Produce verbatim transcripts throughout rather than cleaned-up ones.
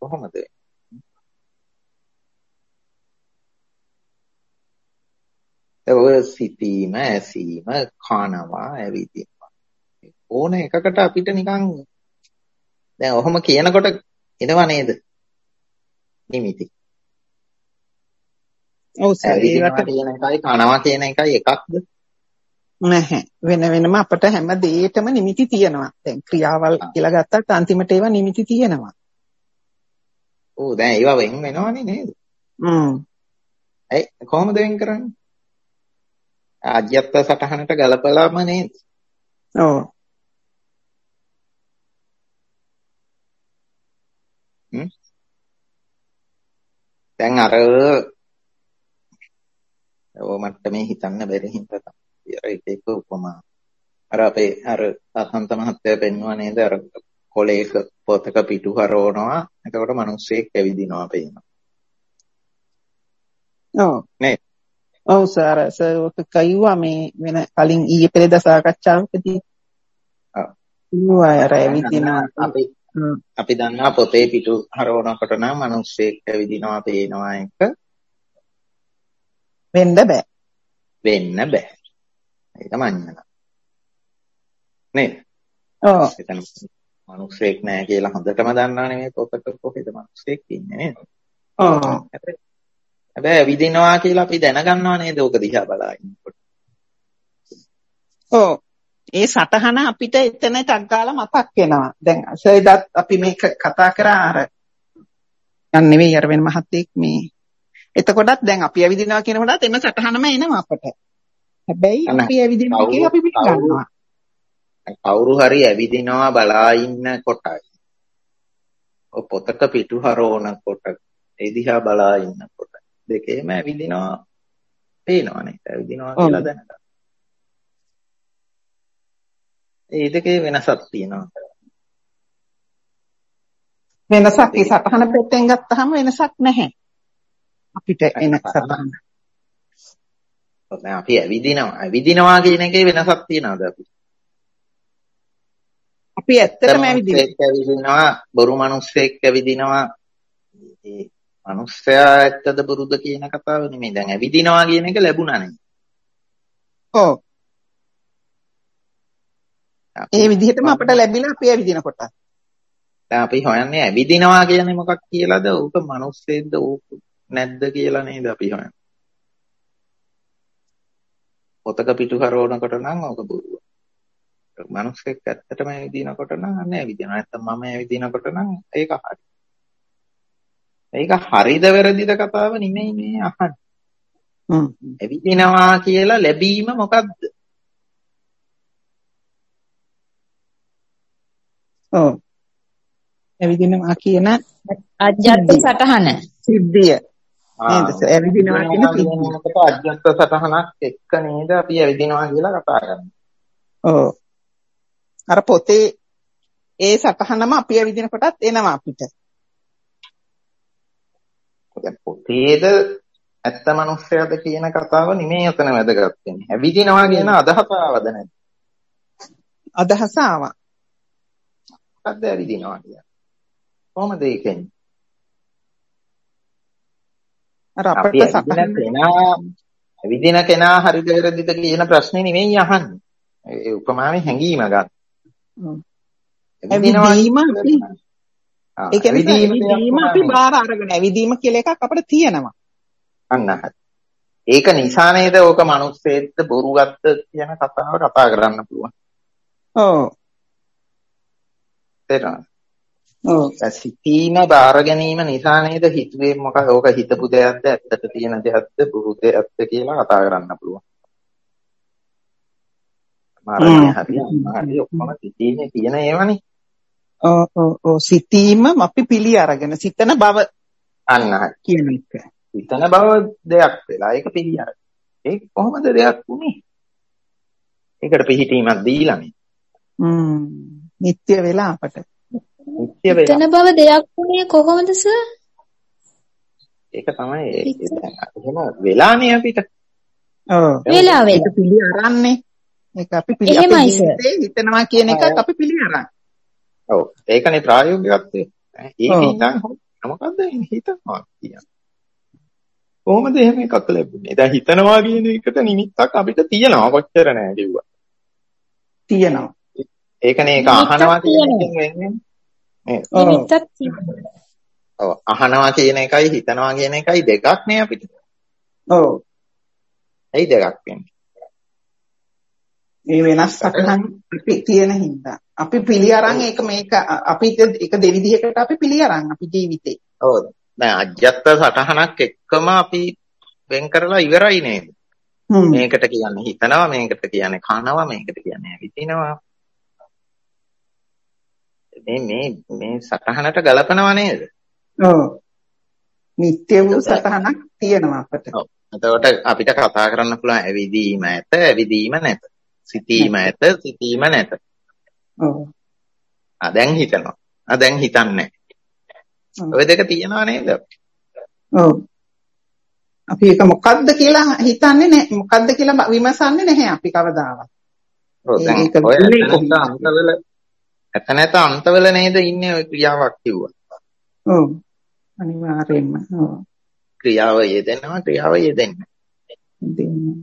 කොහොමද? ඔය සිතීම, ඇසීම, කනවා, ඇවිදිනවා. ඕන එකකට අපිට නිකන් දැන් ඔහොම කියනකොට එනව නේද? නිමිති. ඔව් සර් ඇවිදිනවා කියන එකයි කනවා කියන එකයි එකක්ද? නැහැ. වෙන වෙනම අපිට හැම දෙයකම නිමිති තියෙනවා. දැන් ක්‍රියාවල් කියලා ගත්තත් අන්තිමට ඒවා නිමිති තියෙනවා. ඔව් දැන් ඒවා වෙන් වෙනවනේ නේද? හ්ම්. ඒ කොහොමද වෙන් කරන්නේ? ආජ්‍යත්ව සටහනට ගලපලාම නේද? ඔව්. හ්ම්. දැන් අර ඔය මට්ටමේ හිතන්න බැරි හින්දා තමයි අර එක එක උපමා අර අපේ අර අසන්ත මහත්තයා පෙන්වුවා නේද අර කොලේක පොතක පිටු හරවනවා එතකොට මිනිස්සෙක් ඇවිදිනවා පේනවා. ඔව් නේ. ඔව් සර් සර් ඔක කයිවා මේ වෙන කලින් ඊයේ පෙරේද සාකච්ඡාවකදී. ඔව්. ඌවා අර ඇවිදිනවා අපි අපි දන්නවා පොතේ පිටු හරවනකොට නම් මිනිස්සෙක් ඇවිදිනවා පේනවා එක වෙන්න බෑ. වෙන්න බෑ. ඒක මඤ්ඤණ. නේද? ඔව්. එතන මිනිස්සෙක් නෑ කියලා හොඳටම දන්නවනේ මේ පොතක කොහෙද මිනිස්සෙක් ඉන්නේ නේද? ඔව්. හැබැයි ඇවිදිනවා කියලා අපි දැනගන්නව නේද ඕක දිහා බලා ඉන්නකොට. ඔව්. ඒ සටහන අපිට එතන ටක් ගාලා මතක් වෙනවා. දැන් සර්දත් අපි මේක කතා කරා අර යන් නෙවෙයි අර වෙන මහත්තයෙක් මේ එතකොටත් දැන් අපි ඇවිදිනවා කියනකොටත් එන්න සටහනම එනවා අපට. හැබැයි අපි ඇවිදිනවා කියලා අපි පිළිගන්නවා. කවුරු හරි ඇවිදිනවා බලා ඉන්න කොටයි. ඔය පොතක පිටු හරවනකොට ඒ දිහා බලා ඉන්නකොට දෙකේම ඇවිදිනවා පේනවනේ. ඇවිදිනවා කියලා දැනගන්න. ඒ දෙකේ වෙනසක් තියෙනවා. වෙනසක් ඒ සටහන පෙත්තෙන් ගත්තාම වෙනසක් නැහැ. අපිට එන සටහන. දැන් අපි ඇවිදිනවා. ඇවිදිනවා කියන එකේ වෙනසක් තියනවාද අපි? අපි ඇත්තටම ඇවිදිනවා. බොරු මිනිස්සෙක් ඇවිදිනවා. ඒ මිනිස්සයා ඇත්තද බොරුද කියන කතාව නෙමෙයි. දැන් ඇවිදිනවා කියන එක ලැබුණා නේ. ඔව්. ඒ විදිහටම අපිට ලැබිලා අපි ඇවිදිනකොට. දැන් අපි හොයන්නේ ඇවිදිනවා කියන්නේ මොකක් කියලාද? උක මිනිස්සෙක්ද ඌක නැද්ද කියලා නේද අපි හොයන්නේ. පොතක පිටු හරවනකොට නම් ඕක බොරුව. මිනිස්සෙක් ඇත්තටම ඇවිදිනකොට නම් අන්න ඇවිදිනවා. නැත්නම් මම ඇවිදිනකොට නම් ඒක හරි. ඒක හරිද වැරදිද කතාව නෙමෙයි මේ අහන්නේ. හ්ම්. ඇවිදිනවා කියලා ලැබීම මොකද්ද? ඔව්. ඇවිදිනවා කියන අජ්ජත් සටහන සිද්ධිය. නේද? ඇවිදිනවා කියන සිද්ධියකට අජ්ජත් සටහනක් එක්ක නේද අපි ඇවිදිනවා කියලා කතා කරන්නේ. ඔව්. අර පොතේ ඒ සටහනම අපි ඇවිදින කොටත් එනවා අපිට. දැන් පොතේද ඇත්ත මිනිස්සයාද කියන කතාව නෙමෙයි අතන වැදගත් වෙන්නේ. ඇවිදිනවා කියන අදහස ආවද නැද්ද? අදහස ආවා. මොකද්ද ඇවිදිනවා කියන්නේ? කොහොමද ඒකෙන්? අර අපිට සටහන කෙනා ඇවිදින කෙනා හරිද වැරදිද කියන ප්‍රශ්නේ නෙමෙයි අහන්නේ. ඒ උපමාවේ හැංගීම ගන්න. ඇවිදීම අපි ඒ කියන්නේ ඇවිදීම අපි බාර අරගෙන ඇවිදීම කියලා එකක් අපිට තියෙනවා. අන්න හරි. ඒක නිසා නේද ඕක මිනිස්සෙක්ද බොරුවක්ද කියන කතාව කතා කරන්න පුළුවන්. ඔව්. තේරෙනවද? ඔව්. සිතීම බාර ගැනීම නිසා නේද හිතුවේ මොකද ඕක හිතපු දෙයක්ද ඇත්තට තියෙන දෙයක්ද බොරු දෙයක්ද කියලා කතා කරන්න පුළුවන්. මාර්ගය හරියට හරිය ඔක්කොම සිතීමේ තියෙන ඒවානේ. ඔව් ඔව් ඔව් සිතීම අපි පිළි අරගෙන සිතන බව අන්න හරි කියන එක. සිතන බව දෙයක් වෙලා ඒක පිළි අරගෙන. ඒක කොහොමද දෙයක් උනේ? ඒකට පිළිහිටීමක් දීලානේ. හ්ම්. නිත්‍ය වෙලා අපට. නිත්‍ය වෙලා. සිතන බව දෙයක් උනේ කොහොමද සර්? ඒක තමයි එහෙම වෙලානේ අපිට. ඔව්. වෙලා ඒක පිළි අරන්නේ. ඒක අපි පිළි අපේ හිතනවා කියන එකක් අපි පිළි අරන්. ඔව් ඒකනේ ප්‍රායෝගිකත්වය. ඒක ඉතින් මොකද්ද හිතනවා කියන්නේ? කොහොමද එහෙම එකක් ලැබුණේ? දැන් හිතනවා කියන එකට නිමිත්තක් අපිට තියෙනවා කොච්චර නෑ කිව්වා. තියෙනවා. ඒකනේ ඒක අහනවා කියන එකෙන් වෙන්නේ. නේද? නිමිත්තක් තියෙනවා. ඔව් අහනවා කියන එකයි හිතනවා කියන එකයි දෙකක් නේ අපිට. ඔව්. ඇයි දෙකක් වෙන්නේ? මේ වෙනස් සටහන් අපි තියෙන හින්දා. අපි පිළි අරන් ඒක මේක අපිට ඒක දෙවිදිහකට අපි පිළි අරන් අපි ජීවිතේ. ඔව්. දැන් අජ්‍යත්ත සටහනක් එක්කම අපි වෙන් කරලා ඉවරයි නේද? මේකට කියන්නේ හිතනවා, මේකට කියන්නේ කනවා, මේකට කියන්නේ විඳිනවා. මේ මේ මේ සටහනට ගලපනවා නේද? ඔව්. නිත්‍ය වූ සටහනක් තියෙනවා අපට. ඔව්. එතකොට අපිට කතා කරන්න පුළුවන් ඇවිදීම ඇත, ඇවිදීම නැත. සිතීම ඇත, සිතීම නැත. ඔව්. ආ දැන් හිතනවා. ආ දැන් හිතන්නේ. ඔය දෙක තියෙනවා නේද? ඔව්. අපි ඒක මොකද්ද කියලා හිතන්නේ නැහැ. මොකද්ද කියලා විමසන්නේ නැහැ අපි කවදාවත්. ඔව් දැන් ඔය නැත්නම් අන්තවල ඇත නැත අන්තවල නේද ඉන්නේ ඔය ක්‍රියාවක් කිව්වා. ඔව්. අනිවාර්යයෙන්ම. ඔව්. ක්‍රියාව යෙදෙනවා, ක්‍රියාව යෙදෙන්නේ. දෙන්න.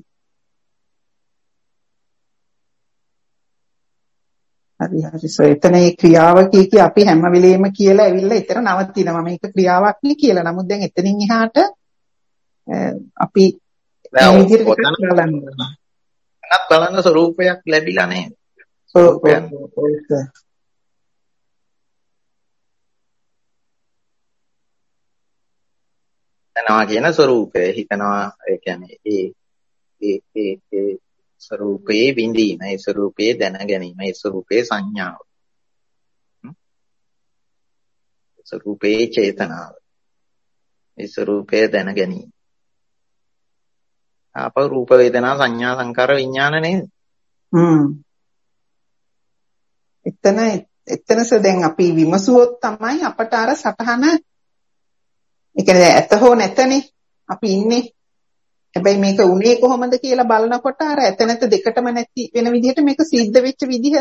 හරි හරි සෝ එතන ඒ ක්‍රියාව කී කී අපි හැම වෙලෙම කියලා ඇවිල්ලා එතන නවතිනවා මේක ක්‍රියාවක් නේ කියලා. නමුත් දැන් එතනින් එහාට අපි මේ විදිහට බලන්න. නත් බලන ස්වરૂපයක් ලැබිලා නේද? ස්වરૂපයක්. හිතනවා කියන ස්වરૂපය හිතනවා ඒ කියන්නේ ඒ ඒ ඒ ඒ ස්වરૂපයේ විඳීම ඒ ස්වરૂපයේ දැන ගැනීම ඒ ස්වરૂපයේ සංඥාව ස්වરૂපයේ චේතනාව ඒ ස්වરૂපයේ දැන ගැනීම අප රූප වේදනා සංඥා සංකාර විඥාන නේද? හ්ම්. එතන එතනස දැන් අපි විමසුවොත් තමයි අපට අර සටහන ඒ කියන්නේ ඇත හෝ නැතනේ අපි ඉන්නේ. හැබැයි මේක උනේ කොහොමද කියලා බලනකොට අර ඇත නැත දෙකටම නැති වෙන විදිහට මේක සිද්ධ වෙච්ච විදිහ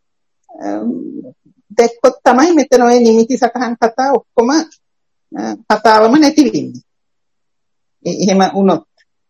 දැක්කොත් තමයි මෙතන ඔය නිමිති සටහන් කතා ඔක්කොම කතාවම නැති වෙන්නේ. එහෙම වුණොත්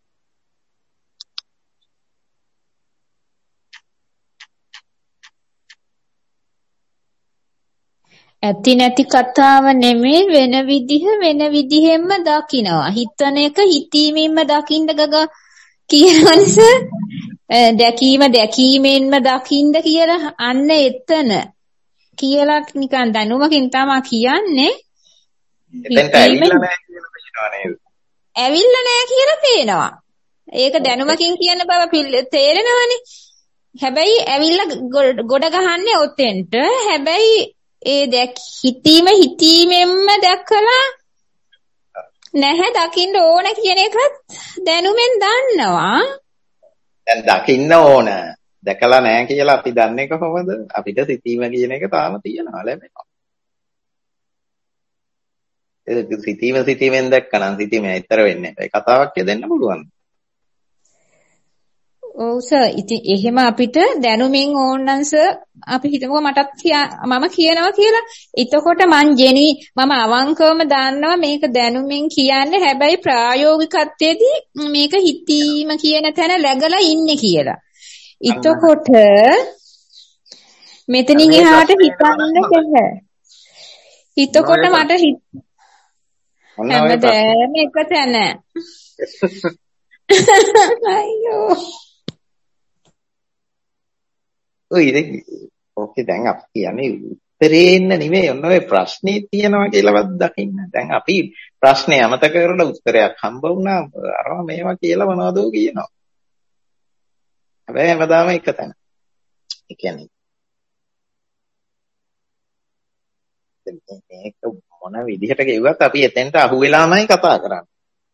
ඇති නැති කතාව නෙමෙයි වෙන විදිහ වෙන විදිහෙන්ම දකිනවා. හිතන එක හිතීමෙන්ම දකින්න ගග කියනවනස දැකීම දැකීමෙන්ම දකින්න කියලා අන්න එතන කියලා නිකන් දැනුමකින් තමයි කියන්නේ. එතෙන්ට ඇවිල්ලා නැහැ කියලා පේනවා නේද? ඇවිල්ලා නැහැ කියලා පේනවා. ඒක දැනුමකින් කියන බව තේරෙනවනේ. හැබැයි ඇවිල්ලා ගොඩ ගහන්නේ ඔතෙන්ට. හැබැයි ඒ දැක් හිතීම හිතීමෙන්ම දැකලා නැහැ දකින්න ඕන කියන එකත් දැනුමෙන් දන්නවා. දැන් දකින්න ඕන දැකලා නැහැ කියලා අපි දන්නේ කොහොමද? අපිට සිතීම කියන එක තාම තියෙනවා ලැබෙනවා. ඒක සිතීම සිතීමෙන් දැක්කනම් සිතීම ඇතර වෙන්නේ නැහැ. කතාවක් කියදෙන්න පුළුවන්. ඔව් සර් ඉතින් එහෙම අපිට දැනුමින් ඕනනම් සර් අපි හිතමුකෝ මටත් මම කියනවා කියලා. එතකොට මං ජෙනි මම අවංකවම දන්නවා මේක දැනුමින් කියන්නේ. හැබැයි ප්‍රායෝගිකත්වයේදී මේක හිතීම කියන තැන läගලා ඉන්නේ කියලා. එතකොට මෙතනින් එහාට හිතන්න බැහැ. එතකොට මට හිත හැමදාම එක තැන. අයියෝ ඔය ඉතින් ඕකේ දැන් අපි කියන්නේ උත්තරේ ඉන්න නෙමෙයි ඔන්න ඔය ප්‍රශ්නේ තියෙනවා කියලාවත් දකින්න. දැන් අපි ප්‍රශ්නේ අමතක කරලා උත්තරයක් හම්බ වුණා අරම මේවා කියලා මොනවදෝ කියනවා. හැබැයි හැමදාම එක තැන. ඒ කියන්නේ මේක මොන විදිහට කිව්වත් අපි එතෙන්ට අහු වෙලාමයි කතා කරන්නේ.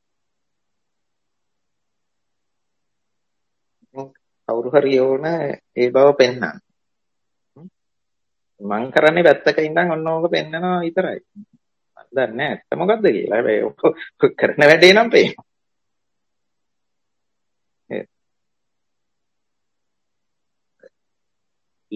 කවුරු හරි ඕන ඒ බව පෙන්වන්න. මං කරන්නේ පැත්තක ඉඳන් ඔන්න ඕක පෙන්නනවා විතරයි. මන් දන්නේ නැහැ ඇත්ත මොකද්ද කියලා. හැබැයි ඔක කරන වැඩේ නම් පේනවා. ඒ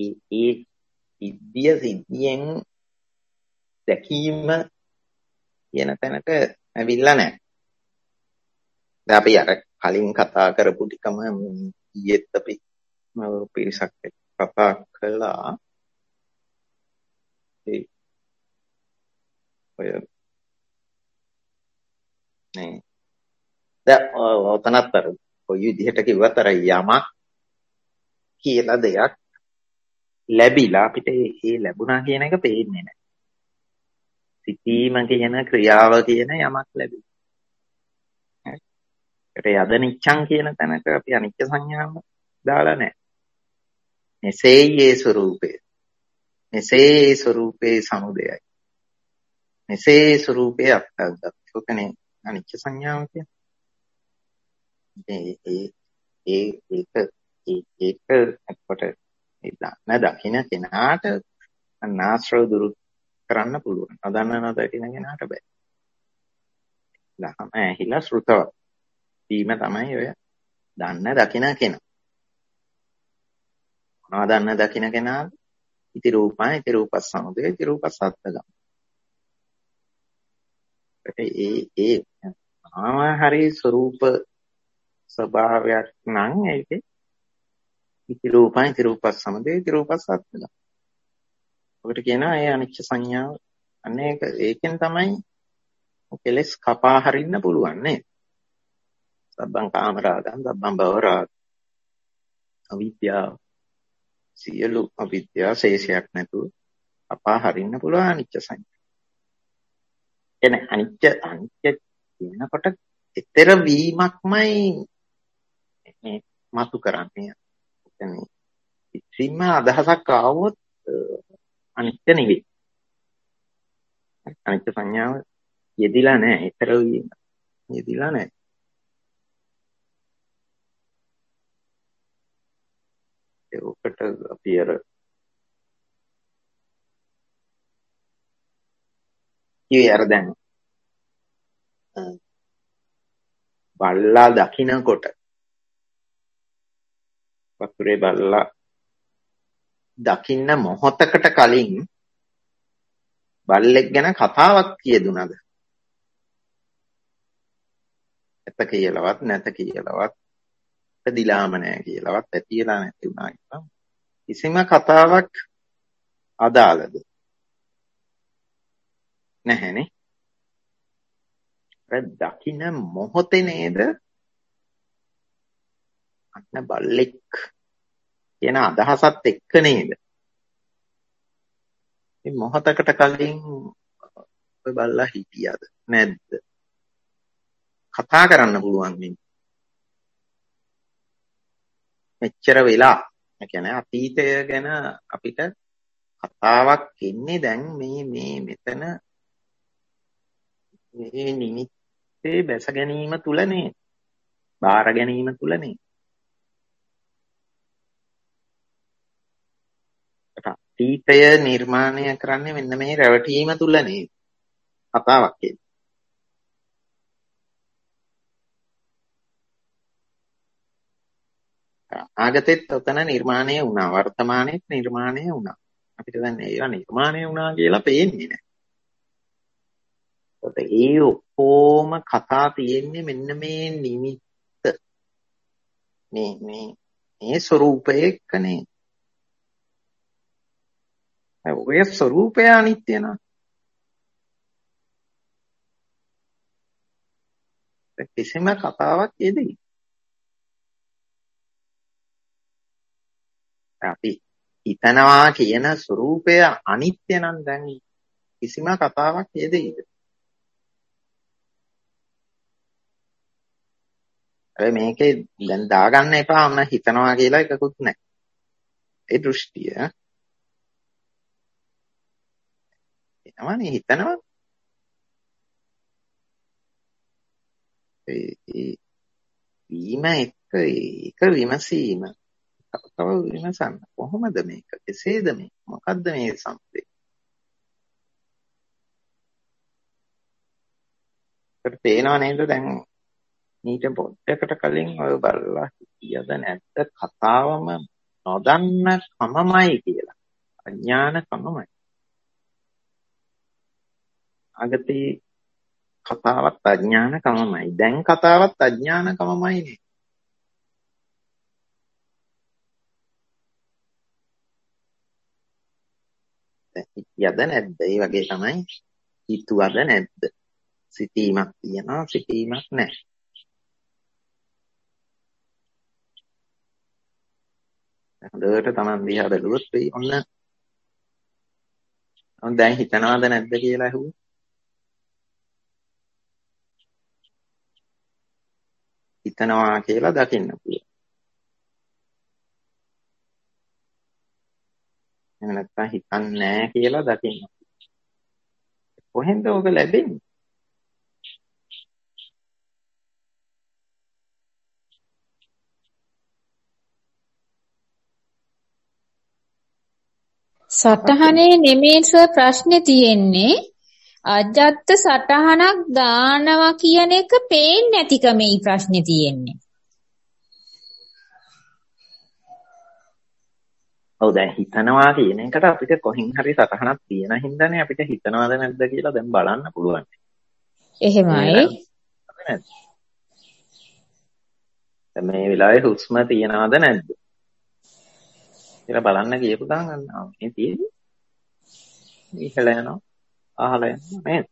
ඒ සිද්ධිය සිද්ධියෙන් දැකීම කියන තැනට ඇවිල්ලා නැහැ. දැන් අපි අර කලින් කතා කරපු ටිකම ඊයේත් අපි පිරිසක් එක්ක කතා කළා. ඒ ඔය නේ දැන් ඔතනත් අර කොයි විදිහට කිව්වත් අර යමක් කියලා දෙයක් ලැබිලා අපිට ඒ ලැබුණා කියන එක පේන්නේ නැහැ. සිතීම කියන ක්‍රියාව කියන යමක් ලැබෙනවා. ඒ අද නිච්ඡං කියන තැනක අපි අනිත්‍ය සංඥාව දාලා නැහැ. මෙසේයේ ස්වરૂපය. මෙසේ ස්වરૂපේ සමුදයයි. මෙසේ ස්වરૂපේ අත්දැකීමනේ අනිත්‍ය සංඥාව කියන්නේ. ඒ ඒ ඒ ඒක ඒක අපට ඒ දන්න දකින්න කෙනාට අනාශ්‍රව දුරු කරන්න පුළුවන්. අදන්න නොදකින්න කෙනාට බෑ. දහම ඇහිලා ශ්‍රුතව. ඊම තමයි ඔය දන්න දකින්න කෙනා. මොනවද දන්න දකින්න කෙනා? ඉති රූපං ඉති රූපස් සමුදය ඉති රූපස් අත්ථගම. ඒ ඒ ආම හරි ස්වરૂප ස්වභාවයක් නම් ඒකේ ඉති රූපං ඉති රූපස් සමුදය ඉති රූපස් අත්ථගම. ඔකට කියනවා ඒ අනිච්ච සංඥාව. අනේක ඒකෙන් තමයි කෙලස් කපා හරින්න පුළුවන් නේ. සබ්බං කාමරාගං සබ්බං භවරාගං අවිද්‍යාව සියලු අවිද්‍යාව ශේෂයක් නැතුව කපා හරින්න පුළුවන් අනිච්ච සංඥා. එනේ අනිච්ච අනිච්ච කියනකොට ඊතර වීමක්මයි මේ මතු කරන්නේ. එතනේ ඉතින්ම අදහසක් ආවොත් අනිත්‍ය නෙවෙයි. අනිත්‍ය සංඥාව යෙදිලා නැහැ. ඊතර වීම යෙදිලා නැහැ. ඒකට අපි අර ඊ අර දැන් බල්ලා දකින්නකොට වතුරේ බල්ලා දකින්න මොහොතකට කලින් බල්ලෙක් ගැන කතාවක් කියදුනද? ඇත්ත කියලාවත් නැත කියලාවත් පැදිලාම නැහැ කියලාවත් ඇතිලා නැති වුණා කියලා කිසිම කතාවක් අදාළද නැහැනේ. ඒ දකින්න මොහොතේ නේද අන්න බල්ලෙක් කියන අදහසත් එක්ක නේද මේ මොහොතකට කලින් ඔය බල්ලා හිටියද නැද්ද කතා කරන්න පුළුවන් වෙන්නේ. මෙච්චර වෙලා ඒ කියන්නේ අතීතය ගැන අපිට කතාවක් ඉන්නේ දැන් මේ මේ මෙතන මේ නිමිත්තේ බැස ගැනීම තුලනේ බාර ගැනීම තුලනේ. අතීතය නිර්මාණය කරන්නේ මෙන්න මේ රැවටීම තුලනේ කතාවක් කියන්නේ. ආගතෙත් ඔතන නිර්මාණය වුණා වර්තමානයේත් නිර්මාණය වුණා. අපිට දැන් ඒවා නිර්මාණය වුණා කියලා පේන්නේ නැහැ. ඒත් ඒ ඔක්කොම කතා තියෙන්නේ මෙන්න මේ නිමිත්ත මේ මේ මේ ස්වરૂපයේ කනේ. ඔය ස්වરૂපය අනිත්‍ය නා. කිසිම කතාවක් යෙදී. අපි හිතනවා කියන ස්වરૂපය අනිත්‍ය නම් දැන් කිසිම කතාවක් යෙදෙයිද? අර මේකේ දැන් දාගන්න එපා මම හිතනවා කියලා එකකුත් නැහැ. ඒ දෘෂ්ටිය එනවනේ හිතනවා. ඒ වීම එක්ක ඒක විමසීම තව විමසන්න කොහොමද මේක කෙසේද මේ මොකද්ද මේ සම්පේ ඒකට පේනව නේද දැන් ඊට පොඩ්ඩකට කලින් ඔය බලලා කියද නැත්ද කතාවම නොදන්න කමමයි කියලා අඥාන කමමයි අගතේ කතාවත් අඥානකමමයි. දැන් කතාවත් අඥානකමමයිනේ. යද නැද්ද? ඒ වගේ තමයි. හිතුවද නැද්ද? සිතීමක් තියනවා, සිතීමක් නැහැ. හොඳට Taman දිහා බැලුවොත් වෙයි ඔන්න. දැන් හිතනවද නැද්ද කියලා අහුවොත්. හිතනවා කියලා දකින්න පුළුවන්. එහෙම නැත්නම් හිතන්නේ නැහැ කියලා දකින්න. කොහෙන්ද ඔබ ලැබෙන්නේ? සටහනේ නෙමෙයි සර් ප්‍රශ්නේ තියෙන්නේ අජත්ත සටහනක් දානවා කියන එක පේන්නේ නැතිකමයි ප්‍රශ්නේ තියෙන්නේ. ඔව් දැන් හිතනවා කියන එකට අපිට කොහෙන් හරි සටහනක් තියෙන හින්දානේ අපිට හිතනවද නැද්ද කියලා දැන් බලන්න පුළුවන්. එහෙමයි. දැන් මේ වෙලාවේ හුස්ම තියනවද නැද්ද කියලා බලන්න ගියපු ගමන් මේ තියෙන්නේ. ඉහළ යනවා අහළ යනවා නේද?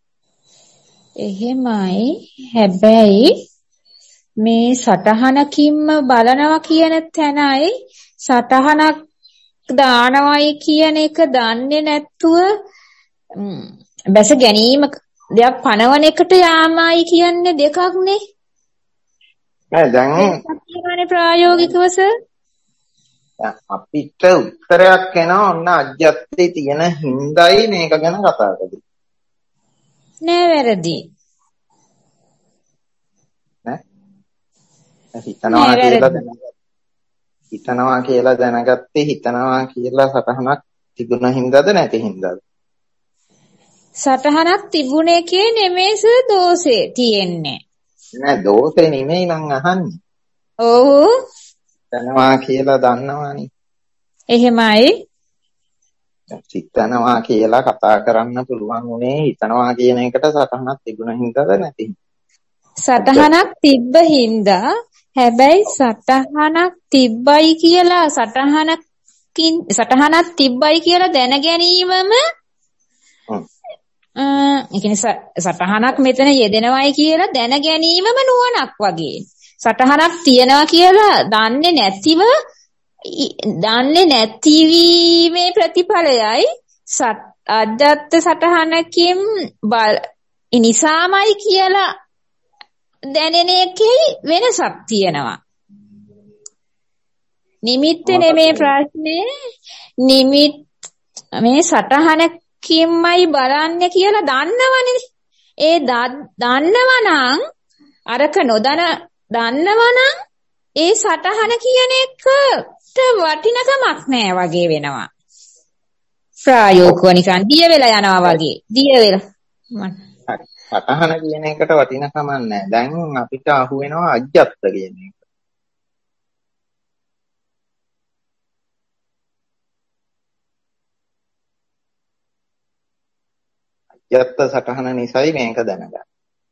එහෙමයි. හැබැයි මේ සටහනකින්ම බලනවා කියන තැනයි සටහනක් දානවයි කියන එක දන්නේ නැතුව බැස ගැනීම දෙයක් පනවන එකට යාමයි කියන්නේ දෙකක් නේ. නෑ දැන් කියන්නේ ප්‍රායෝගිකව සර් අපිට උත්තරයක් එනවා ඔන්න අජ්ජත්තේ තියෙන හිඳයි මේක ගැන කතා කරන්නේ. නෑ වැරදි. නෑ හිතනවා කියලා දැනගත්තා. හිතනවා කියලා දැනගත්තේ හිතනවා කියලා සටහනක් තිබුණ හින්දාද නැති හින්දාද? සටහනක් තිබුණ එකේ නෙමෙයි සර් දෝෂේ තියෙන්නේ. නෑ දෝෂේ නෙමෙයි මං අහන්නේ. ඔව්. හිතනවා කියලා දන්නවනේ. එහෙමයි. හිතනවා කියලා කතා කරන්න පුළුවන් උනේ හිතනවා කියන එකට සටහනක් තිබුණ හින්දාද නැති හින්දාද? සටහනක් තිබ්බ හින්දා හැබැයි සටහනක් තිබ්බයි කියලා සටහනකින් සටහනක් තිබ්බයි කියලා දැන ගැනීමම අ ඒ කියන්නේ සටහනක් මෙතන යෙදෙනවයි කියලා දැන ගැනීමම නුවණක් වගේ. සටහනක් තියනවා කියලා දන්නේ නැතිව දන්නේ නැතිවීමේ ප්‍රතිඵලයයි අජත්ත සටහනකින් නිසාමයි කියලා දැනෙන එකේ වෙනසක් තියෙනවා. නිමිත්ත නෙමේ ප්‍රශ්නේ. නිමිත් මේ සටහනකින්මයි බලන්නේ කියලා දන්නවනේ. ඒ දන්නවනම් අරක නොදන දන්නවනම් ඒ සටහන කියන එකට වටිනකමක් නෑ වගේ වෙනවා. ප්‍රායෝගිකව නිකන් දිය වෙලා යනවා වගේ. දිය වෙලා. සටහන කියන එකට වටිනකමක් නැහැ. දැන් අපිට අහු වෙනවා අජ්ජත්ත කියන එක. අජ්ජත්ත සටහන නිසායි මේක දැනගන්නේ.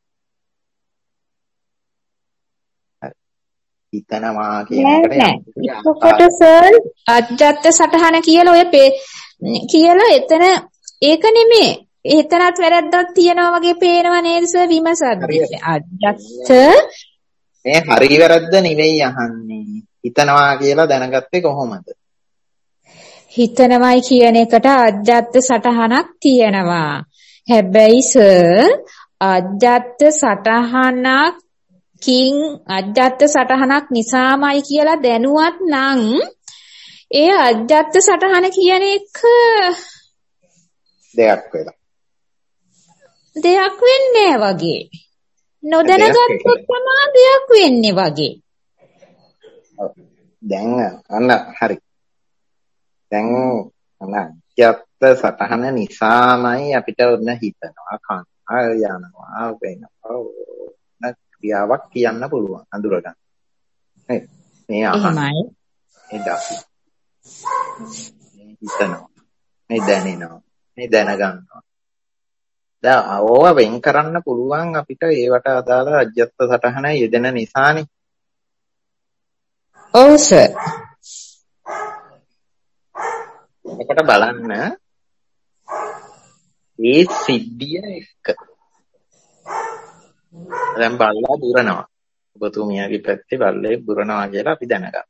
හිතනවා කියන එකට එතකොට සර් අජ්ජත්ත සටහන කියලා ඔය කියලා එතන ඒක නෙමෙයි. එතනත් වැරද්දක් තියනවා වගේ පේනව නේද සර් විමසද්දී. අජ්ජත්ත මේ හරි වැරද්ද නෙවෙයි අහන්නේ. හිතනවා කියලා දැනගත්තේ කොහොමද? හිතනවයි කියන එකට අජ්ජත්ත සටහනක් තියෙනවා. හැබැයි සර් අජ්ජත්ත සටහනක් කින් අජ්ජත්ත සටහනක් නිසාමයි කියලා දැනුවත් නම් ඒ අජ්ජත්ත සටහන කියන එක දෙයක් වෙලා දෙයක් වෙන්නේ වගේ නොදැනගත්තොත් තමයි දෙයක් වෙන්නේ වගේ. දැන් අන්න හරි. දැන් අන්න අජ්ජත්ත සටහන නිසාමයි අපිට ඔන්න හිතනවා කනවා යනවා වෙනවා ක්‍රියාවක් කියන්න පුළුවන් අඳුරගන්න. නේ මේ අහන්නේ. මේ දාපි. මේ හිතනවා. මේ දැනෙනවා. මේ දැනගන්නවා. දැන් ඕවා වෙන් කරන්න පුළුවන් අපිට ඒවට අදාළ අජ්‍යත්ත සටහන යෙදෙන නිසානේ. ඔව් සර්. එකට බලන්න ඒ සිද්ධිය එක්ක දැන් බල්ලා බුරනවා. ඔබතුමියගේ පැත්තේ බල්ලේ බුරනවා කියලා අපි දැනගන්නවා.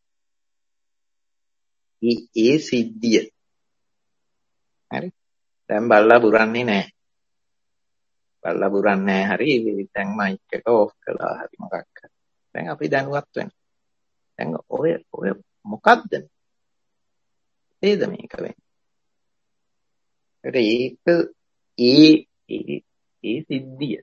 මේ ඒ සිද්ධිය හරි. දැන් බල්ලා බුරන්නේ නැහැ. බල්ලා බුරන්නේ නැහැ හරි. දැන් මයික් එක ඕෆ් කළා හරි මොකක් හරි. දැන් අපි දැනුවත් වෙනවා. දැන් ඔය ඔය මොකද්ද? ඒද මේක වෙන්නේ? ඒක ඒ ඒ ඒ සිද්ධිය.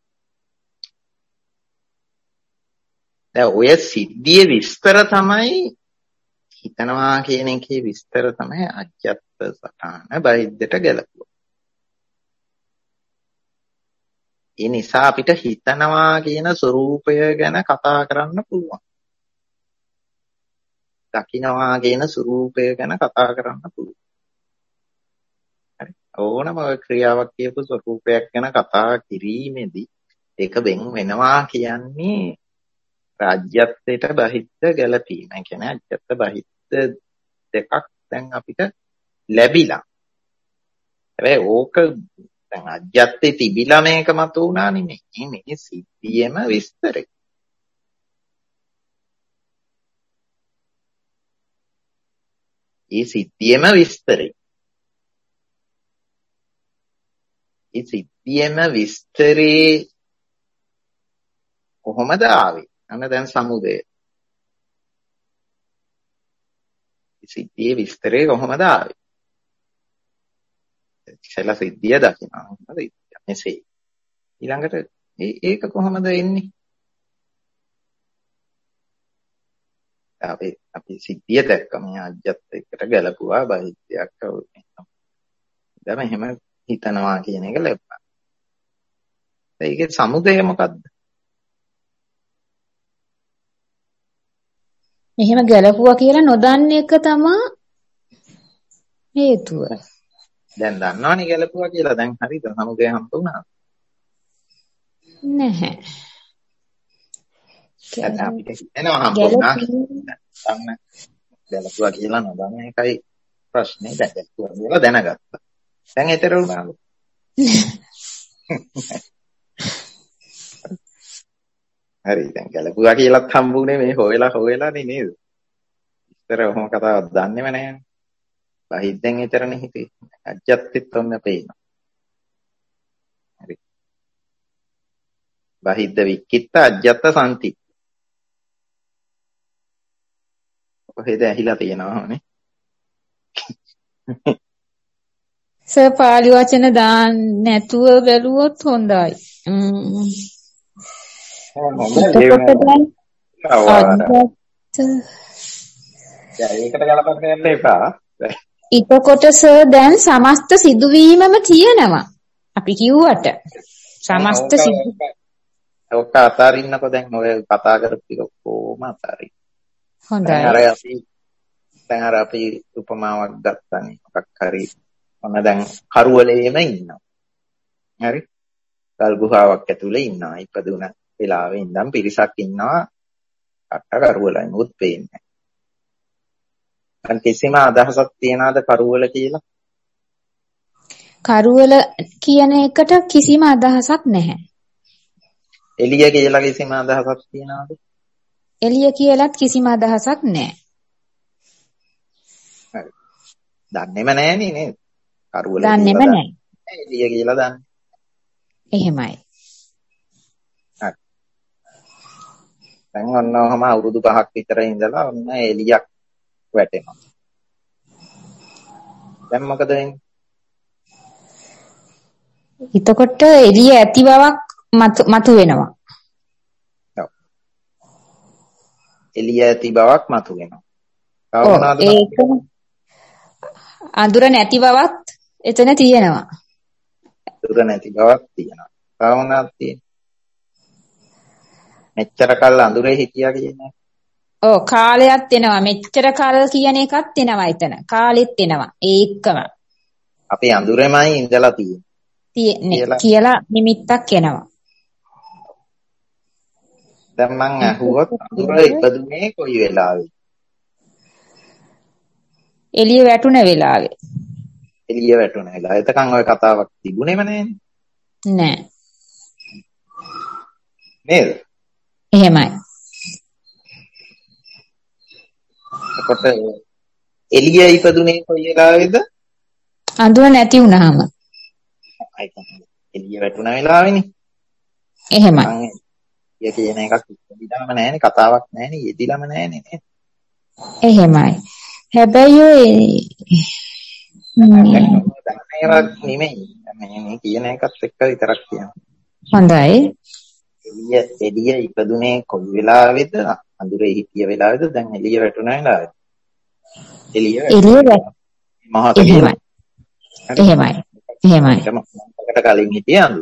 දැන් ඔය සිද්ධියේ විස්තර තමයි හිතනවා කියන එකේ විස්තර තමයි අජ්‍යත්ත සටහන බහිද්දට ගැලපුවා. ඒ නිසා අපිට හිතනවා කියන ස්වરૂපය ගැන කතා කරන්න පුළුවන්. දකින්නවා කියන ස්වરૂපය ගැන කතා කරන්න පුළුවන්. හරි. ඕනම ක්‍රියාවක් කියපු ස්වરૂපයක් ගැන කතා කිරීමේදී ඒක වෙන් වෙනවා කියන්නේ රාජ්‍යත්වයට බහිද්ද ගැලපීම. ඒ කියන්නේ අජ්‍යත්ත බහිද්ද දෙකක් දැන් අපිට ලැබිලා. හැබැයි ඕක දැන් අජ්‍යත්තේ තිබිලා මේක මතු වුණා නෙමෙයි. මේ සිද්ධියම විස්තරේ. ඒ සිද්ධියම විස්තරේ. ඒ සිද්ධියම විස්තරේ කොහොමද ආවේ? අන්න දැන් සමුදය. සිද්ධියේ විස්තරේ කොහොමද ආවේ? ඉතලා සිද්ධිය දකිනවා. හරි. මෙසේ. ඊළඟට ඒක කොහොමද එන්නේ? අපි අපි සිද්ධිය දැක්කම අජ්‍යත් එක්කට ගැලපුවා බහිද්දයක් වුණේ. දැන් එහෙම හිතනවා කියන එක ලැබුණා. ඒකේ සමුදය මොකද්ද? එහෙම ගැලපුවා කියලා නොදන්න එක තමයි හේතුව. දැන් දන්නවනේ ගැලපුවා කියලා. දැන් හරිද? සමුදය හම්බ වුණා. නැහැ. දැන් අපිට හිතෙනවා හම්බ වුණා. දැන් ගැලපුවා කියලා නොදන්න එකයි ප්‍රශ්නේ. දැන් ගැලපුවා කියලා දැනගත්තා. දැන් ඊතර වුණාද? හරි දැන් ගැලපුවා කියලාත් හම්බුනේ මේ හොයලා හොයලානේ නේද? ඉතර ඔහොම කතාවක් දන්නේම නැහැ. බහිද්දෙන් ඊතරනේ හිතේ. අජ්‍යත්තිත් ඔන්න පේනවා. හරි. බහිද්ද වික්කිට අජ්‍යත්ත සම්ති. කොහෙද ඇහිලා තියෙනවනේ? සර් පාලි වචන දාන්න නැතුව බැලුවොත් හොඳයි. ම්ම්. ඒකට ගලපන්න යන්න එපා. ඊටකොට සර් දැන් සමස්ත සිදුවීමම තියෙනවා. අපි කිව්වට සමස්ත සිදු ඔක්ක අතාරින්නකෝ දැන් ඔය කතා කරපු ටික කොහොම අතාරින්න. හොඳයි. අර අපි දැන් අර අපි උපමාවක් ගත්තනේ. මොකක් හරි මම දැන් කරුවලේම ඉන්නවා. හරි? ගල් ගුහාවක් ඇතුලේ ඉන්නවා. ඉපදුන වෙලාවේ ඉඳන් පිරිසක් ඉන්නවා. අට කරුවලයි මුත් පේන්නේ. අන් කිසිම අදහසක් තියනවාද කරුවල කියලා? කරුවල කියන එකට කිසිම අදහසක් නැහැ. එළිය කියලා කිසිම අදහසක් තියනවාද? එළිය කියලාත් කිසිම අදහසක් නැහැ. හරි. දන්නේම නැහනේ නේද? කරුවල දන්නේම නැහැ. එළිය කියලා දන්නේ. එහෙමයි. හරි. දැන් ඔන්න ඔහම අවුරුදු පහක් විතර ඉඳලා ඔන්න එළියක් වැටෙනවා. දැන් මොකද වෙන්නේ? එතකොට එළිය ඇති බවක් මතු වෙනවා. ඔව්. එළිය ඇති බවක් මතු වෙනවා. ඔව් ඒක අඳුර නැති බවත් එතන තියෙනවා. අඳුර නැති බවක් තියෙනවා. කවුනාත් තියෙනවා. මෙච්චර කල් අඳුරේ හිටියා කියන්නේ. ඔව් කාලයක් එනවා. මෙච්චර කල් කියන එකත් එනවා එතන. කාලෙත් එනවා. ඒකම. අපි අඳුරෙමයි ඉඳලා තියෙන්නේ. තියෙන්නේ කියලා නිමිත්තක් එනවා. දැන් මං අහුවොත් අඳුර ඉපදුනේ කොයි වෙලාවෙද? එළිය වැටුණ වෙලාවේ. එළිය වැටුණ වෙලාව. එතකන් ওই කතාවක් තිබුණේම නෑනේ. නෑ. නේද? එහෙමයි. එතකොට එළිය ඉපදුනේ කොයි වෙලාවේද? අඳුර නැති වුණාම. එළිය වැටුණ වෙලාවේනේ. එහෙමයි. ය කියන එකක් ඉදිලාම නැහැනේ, කතාවක් නැහැනේ, යෙදිලාම නැහැනේ නේද? එහෙමයි. හැබැයි ඔය දැනේවත් නෙමෙයි. මේ මේ කියන එකත් එක්ක විතරක් කියනවා. හොඳයි. එළිය එළිය ඉපදුනේ කොයි වෙලාවේද? අඳුරේ හිටිය වෙලාවේද? දැන් එළිය වැටුණ වෙලාවේද? එළිය එළිය මහත එහෙමයි. එහෙමයි. එහෙමයි. මොකකට කලින් හිටියේ අඳුර.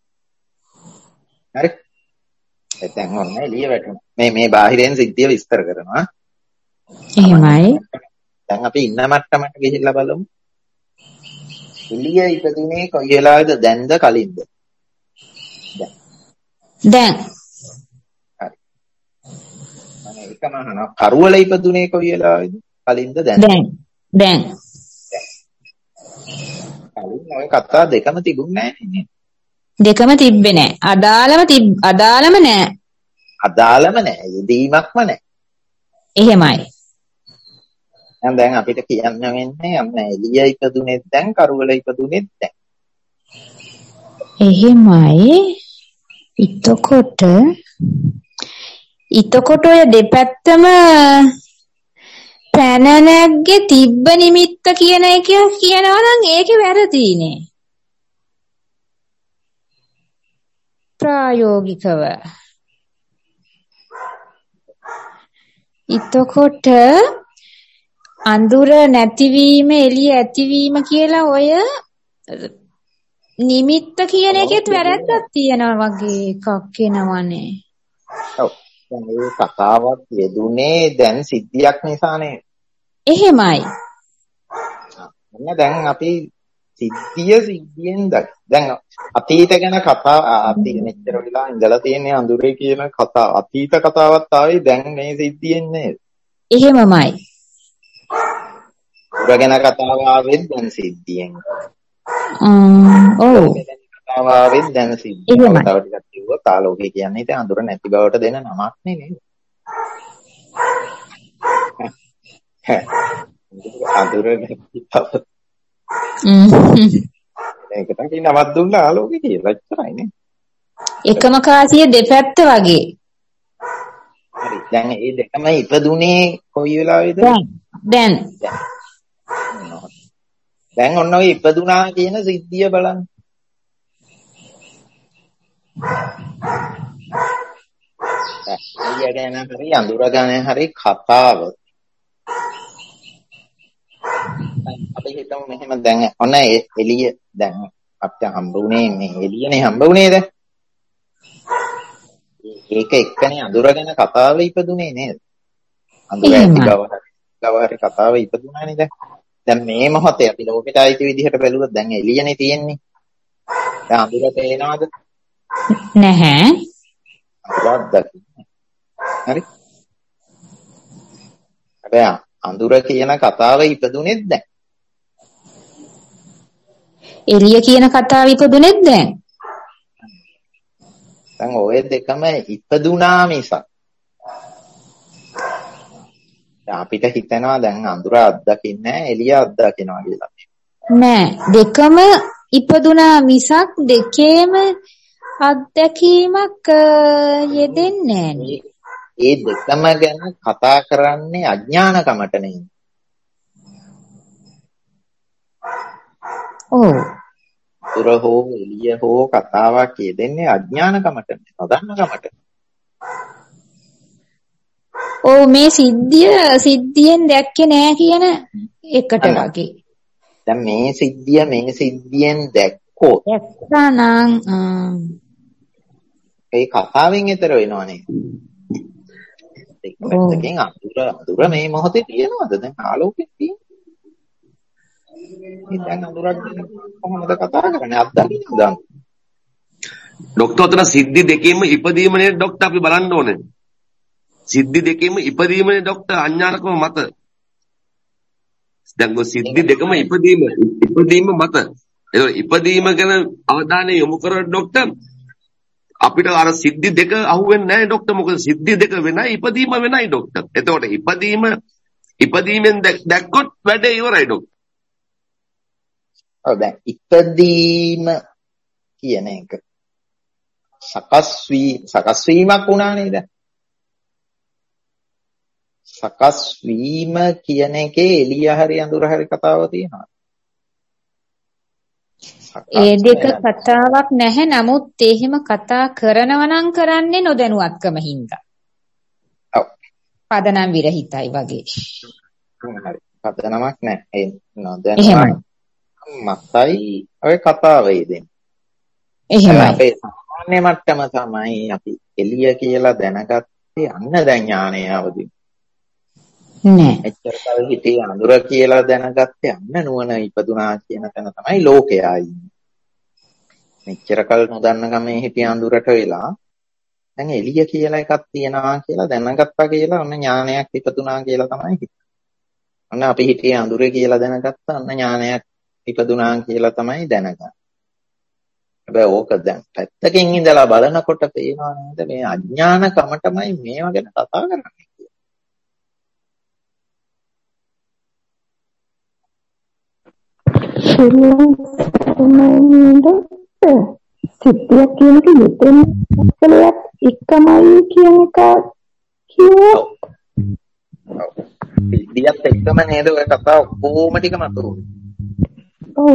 හරි. දැන් ඔන්න එළිය වැටුණා. මේ මේ බාහිරෙන් සිද්ධිය විස්තර කරනවා. එහෙමයි. දැන් අපි ඉන්න මට්ටමට ගිහිල්ලා බලමු. එළිය ඉපදුනේ කොයි වෙලාවේද? දැන්ද කලින්ද? දැන්. හරි. මම එකම අහනවා. කරුවල ඉපදුනේ කොයි වෙලාවේද? කලින්ද දැන්ද? දැන්. දැන්. කලින් ඔය කතා දෙකම තිබුණේ නැහැ නේ. දෙකම තිබ්බේ නැහැ. අදාළම තිබ් අදාළම නැහැ. අදාළම නැහැ. යෙදීමක්ම නැහැ. එහෙමයි. දැන් දැන් අපිට කියන්න වෙන්නේ අන්න එළිය ඉපදුනේත් දැන් කරුවල ඉපදුනේත් දැන්. එහෙමයි. එතකොට එතකොට ඔය දෙපැත්තම පැන නැග්ගේ තිබ්බ නිමිත්ත කියන එක කියනවා නම් ඒකේ වැරදීනේ. ප්‍රායෝගිකව. එතකොට අඳුර නැතිවීම එළිය ඇතිවීම කියලා ඔය නිමිත්ත කියන එකෙත් වැරද්දක් තියෙනවා වගේ එකක් එනවනේ. ඔව්. දැන් මේ කතාවක් යෙදුනේ දැන් සිද්ධියක් නිසානේ. එහෙමයි. මොන දැන් අපි සිද්ධිය සිද්ධියෙන් දැන් අතීත ගැන කතා අතීත මෙච්චර වෙලා ඉඳලා තියෙන අඳුරේ කියන කතා අතීත කතාවක් ආවේ දැන් මේ සිද්ධියෙන් නේද? එහෙමමයි. අඳුර ගැන කතාව ආවෙත් දැන් සිද්ධියෙන්. ඔව්. කතාව ආවෙත් දැන් සිද්ධියෙන්. තව ටිකක් කිව්වොත් ආලෝකය කියන්නේ ඉතින් අඳුර නැති බවට දෙන නමක් නෙමෙයි. අඳුර නැති බව. ඒකට කියන නමක් දුන්නා ආලෝකය කියලා ඉතරයි නේ. එකම කාසිය දෙපැත්ත වගේ. හරි. දැන් මේ දෙකම ඉපදුනේ කොයි වෙලාවේද? දැන්. දැන්. දැන් ඔන්න ඔය ඉපදුනා කියන සිද්ධිය බලන්න. එළිය ගැන හරි අඳුර ගැන හරි කතාව. අපි හිතමු මෙහෙම දැන් ඔන්න එළිය දැන් අපිට හම්බුනේ මේ එළියනේ හම්බුනේ දැන්. ඒක එක්කනේ අඳුර ගැන කතාව ඉපදුනේ නේද? අඳුර ඇති බව හරි බව හරි කතාව ඉපදුනානේ දැන්. දැන් මේ මොහොතේ අපි ලෝකෙට ආйти විදිහට බැලුවොත් දැන් එළියනේ තියෙන්නේ. දැන් අඳුර පේනවද? නැහැ. අඳුරක් දකින්නේ. හරි. හැබැයි අඳුර කියන කතාව ඉපදුනේත් දැන්. එළිය කියන කතාව ඉපදුනේත් දැන්. දැන් ඔය දෙකම ඉපදුනා මිසක්. දැන් අපිට හිතෙනවා දැන් අඳුර අත්දකින්නේ නැහැ එළිය අත්දකිනවා කියලා. නෑ දෙකම ඉපදුනා මිසක් දෙකේම අත්දැකීමක් යෙදෙන්නේ නෑනේ. ඒ දෙකම ගැන කතා කරන්නේ අඥානකමට නේ. ඔව්. අඳුර හෝ එළිය හෝ කතාවක් යෙදෙන්නේ අඥානකමට නොදන්නකමට. ඔව් මේ සිද්ධිය සිද්ධියෙන් දැක්කේ නෑ කියන එකට වගේ. දැන් මේ සිද්ධිය මේ සිද්ධියෙන් දැක්කොත් දැක්කනම් ඒ කතාවෙන් ඈතර වෙනවනේ. ඒකෙන් අඳුර අඳුර මේ මොහොතේ තියෙනවද? දැන් ආලෝකෙ තියෙන්නේ. මේ දැන් අඳුරක් ගැන කොහොමද කතා කරන්නේ? අත්දකින්න දාන්න. ડોක්ටර් අතන සිද්ධි දෙකේම ඉපදීම නේද ડોක්ටර් අපි බලන්න ඕනේ. සිද්ධි දෙකේම ඉපදීමනේ ડોක්ටර් අඥානකම මත. දැන් ඔය සිද්ධි දෙකම ඉපදීම ඉපදීම මත. ඒක ඉපදීම ගැන අවධානය යොමු කරන ડોක්ටර් අපිට අර සිද්ධි දෙක අහුවෙන්නේ නැහැ ડોක්ටර්. මොකද සිද්ධි දෙක වෙනයි ඉපදීම වෙනයි ડોක්ටර්. එතකොට ඉපදීම ඉපදීමෙන් දැක්කොත් වැඩේ ඉවරයි ડોක්ටර්. ඔව් දැන් ඉපදීම කියන එක සකස් වී සකස් වීමක් වුණා නේද? සකස් වීම කියන එකේ එළිය හරි අඳුර හරි කතාව තියෙනවා. ඒ දෙක කතාවක් නැහැ. නමුත් එහෙම කතා කරනවා නම් කරන්නේ නොදැනුවත්කම හින්දා. ඔව්. පදනම් විරහිතයි වගේ. හරි. පදනමක් නැහැ. ඒ නොදැනුවත් මතයි ඔය කතාවේ දෙන්නේ. එහෙමයි. අපේ සාමාන්‍ය මට්ටම තමයි අපි එළිය කියලා දැනගත්තේ අන්න දැන් ඥානය අවදි. නෑ. එච්චර කල් හිතේ අඳුර කියලා දැනගත්තේ අන්න නුවණ ඉපදුනා කියන තැන තමයි ලෝකයා ඉන්නේ. මෙච්චර කල් නොදන්න ගමේ හිතේ අඳුරට වෙලා දැන් එළිය කියලා එකක් තියනවා කියලා දැනගත්තා කියලා ඔන්න ඥානයක් ඉපදුනා කියලා තමයි හිතන්නේ. ඔන්න අපි හිතේ අඳුරේ කියලා දැනගත්තා ඔන්න ඥානයක් ඉපදුනා කියලා තමයි දැනගන්නේ. හැබැයි ඕක දැන් පැත්තකින් ඉඳලා බලනකොට පේනවා නේද මේ අඥානකමටමයි මේව ගැන කතා කරන්නේ. සිද්ධියක් කියන එක යෙතෙන කුසලයක් එකමයි කියන එක කියෝ. සිද්ධියත් එක්කම නේද ඔය කතාව කොහොම ටික මතුවේ. ඔව්.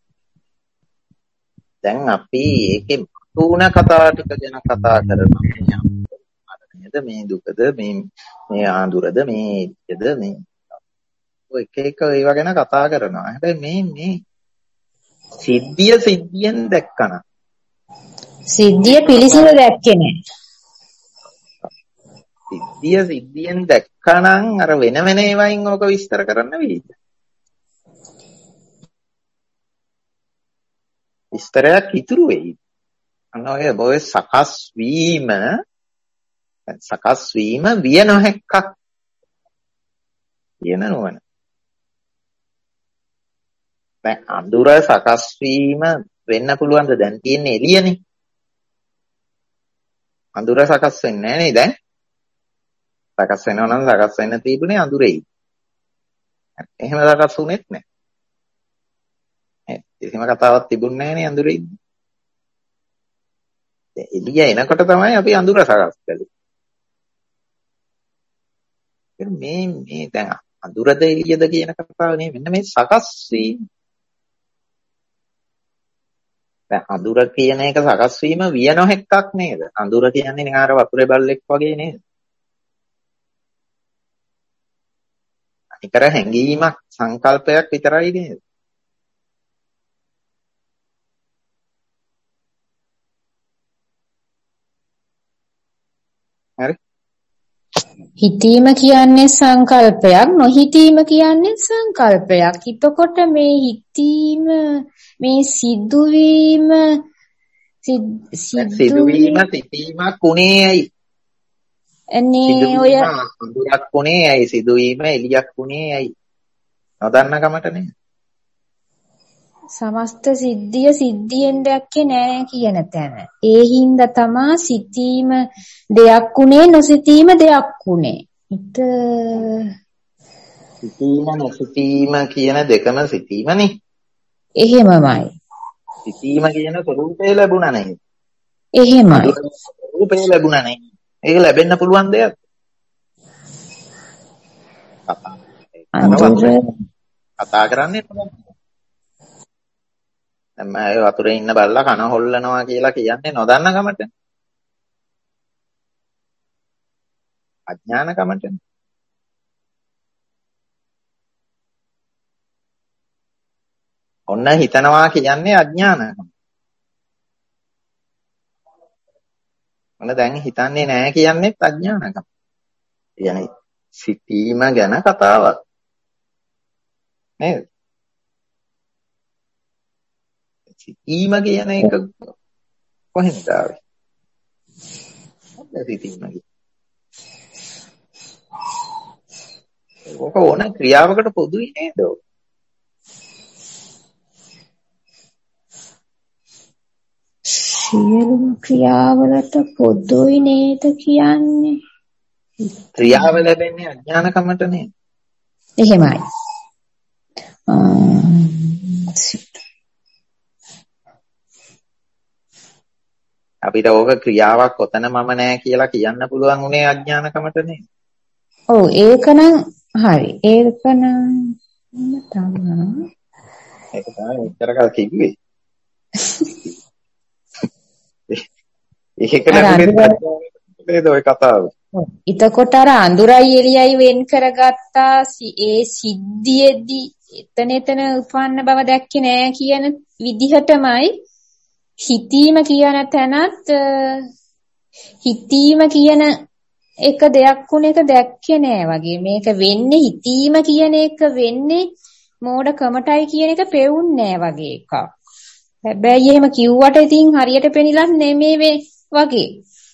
දැන් අපි ඒකේ තුන කතා ටික ගැන කතා කරනවා. නේද මේ දුකද මේ මේ ආඳුරද මේ ඉච්ඡද මේ ඔය එක එක ඒවා ගැන කතා කරනවා. හැබැයි මේ මේ සිද්ධිය සිද්ධියෙන් දැක්කන. සිද්ධිය පිළිසිඳ දැක්කේ නෑ. සිද්ධිය සිද්ධියෙන් දැක්කනම් අර වෙන වෙන ඒවායින් ඕක විස්තර කරන්න වෙයිද? විස්තරයක් ඉතුරු වෙයි. අන්න ඔය බොය සකස් වීම සකස් වීම විය නොහැක්කක් කියන නුවණ. දැන් අඳුර සකස් වීම වෙන්න පුළුවන්ද? දැන් තියෙන්නේ එළියනේ. අඳුර සකස් වෙන්නේ නැහැ නේ දැන්. සකස් වෙනවා නම් සකස් වෙන්න තිබුණේ අඳුරේයි. එහෙම සකස් වුනේත් නැහැ. එහෙම කතාවක් තිබුණේ නැහැ නේ අඳුරේ. දැන් එළිය එනකොට තමයි අපි අඳුර සකස් කළේ. මේ මේ දැන් අඳුරද එළියද කියන කතාව නේ මෙන්න මේ සකස් වීම. දැන් අඳුර කියන එක සකස් වීම විය නොහැක්කක් නේද? අඳුර කියන්නේ නිකන් අර වතුරේ බල්ලෙක් වගේ නේද? අනිකර හැඟීමක් සංකල්පයක් විතරයි නේද? හරි. හිතීම කියන්නේ සංකල්පයක්, නොහිතීම කියන්නේ සංකල්පයක්. එතකොට මේ හිතීම මේ සිදුවීම සිදුවීම සිතීමක් උනේ ඇයි? අනේ ඔය අඳුරක් උනේ ඇයි? සිදුවීම එළියක් උනේ ඇයි? නොදන්න කමට නේ. සමස්ත සිද්ධිය සිද්ධියෙන් දැක්කේ නෑ කියන තැන. ඒ හින්දා තමා සිතීම දෙයක් උනේ නොසිතීම දෙයක් උනේ. හිත සිතීම නොසිතීම කියන දෙකම සිතීමනේ. එහෙමමයි. සිතීම කියන ස්වરૂපය ලැබුණා නේද? එහෙමයි. ස්වરૂපය ලැබුණා නේද? ඒක ලැබෙන්න පුළුවන් දෙයක්. කතා කරන්නේ දැන් මම වතුරේ ඉන්න බල්ලා කන හොල්ලනවා කියලා කියන්නේ නොදන්න කමට. අඥාන කමට. ඔන්න හිතනවා කියන්නේ අඥානකම. ඔන්න දැන් හිතන්නේ නැහැ කියන්නේත් අඥානකම. يعني සිතීම ගැන කතාවක්. නේද? සිතීම කියන එක කොහෙන්ද ආවේ? මොකද සිතීම කියන්නේ? ඕක ඕන ක්‍රියාවකට පොදුයි නේද? සියලුම ක්‍රියාවලට පොදුයි නේද කියන්නේ? ක්‍රියාව ලැබෙන්නේ අඥානකමට නේද? එහෙමයි. අපිට ඕක ක්‍රියාවක් ඔතන මම නෑ කියලා කියන්න පුළුවන් උනේ අඥානකමට නේද? ඔව් ඒකනම් හරි. ඒකනම් තමයි. ඒක තමයි උත්තර කල් කිව්වේ. ඒක නේද ඔය කතාව. එතකොට අර අඳුරයි එළියයි වෙන් කරගත්තා ඒ සිද්ධියේදී එතන එතන උපන්න බව දැක්කේ නෑ කියන විදිහටමයි හිතීම කියන තැනත් හිතීම කියන එක දෙයක් වුණ එක දැක්කේ නෑ වගේ මේක වෙන්නේ හිතීම කියන එක වෙන්නේ මෝඩ කමටයි කියන එක පෙවුන්නේ නෑ වගේ එකක්. හැබැයි එහෙම කිව්වට ඉතින් හරියට පෙනිලත් නෙමෙයි වගේ.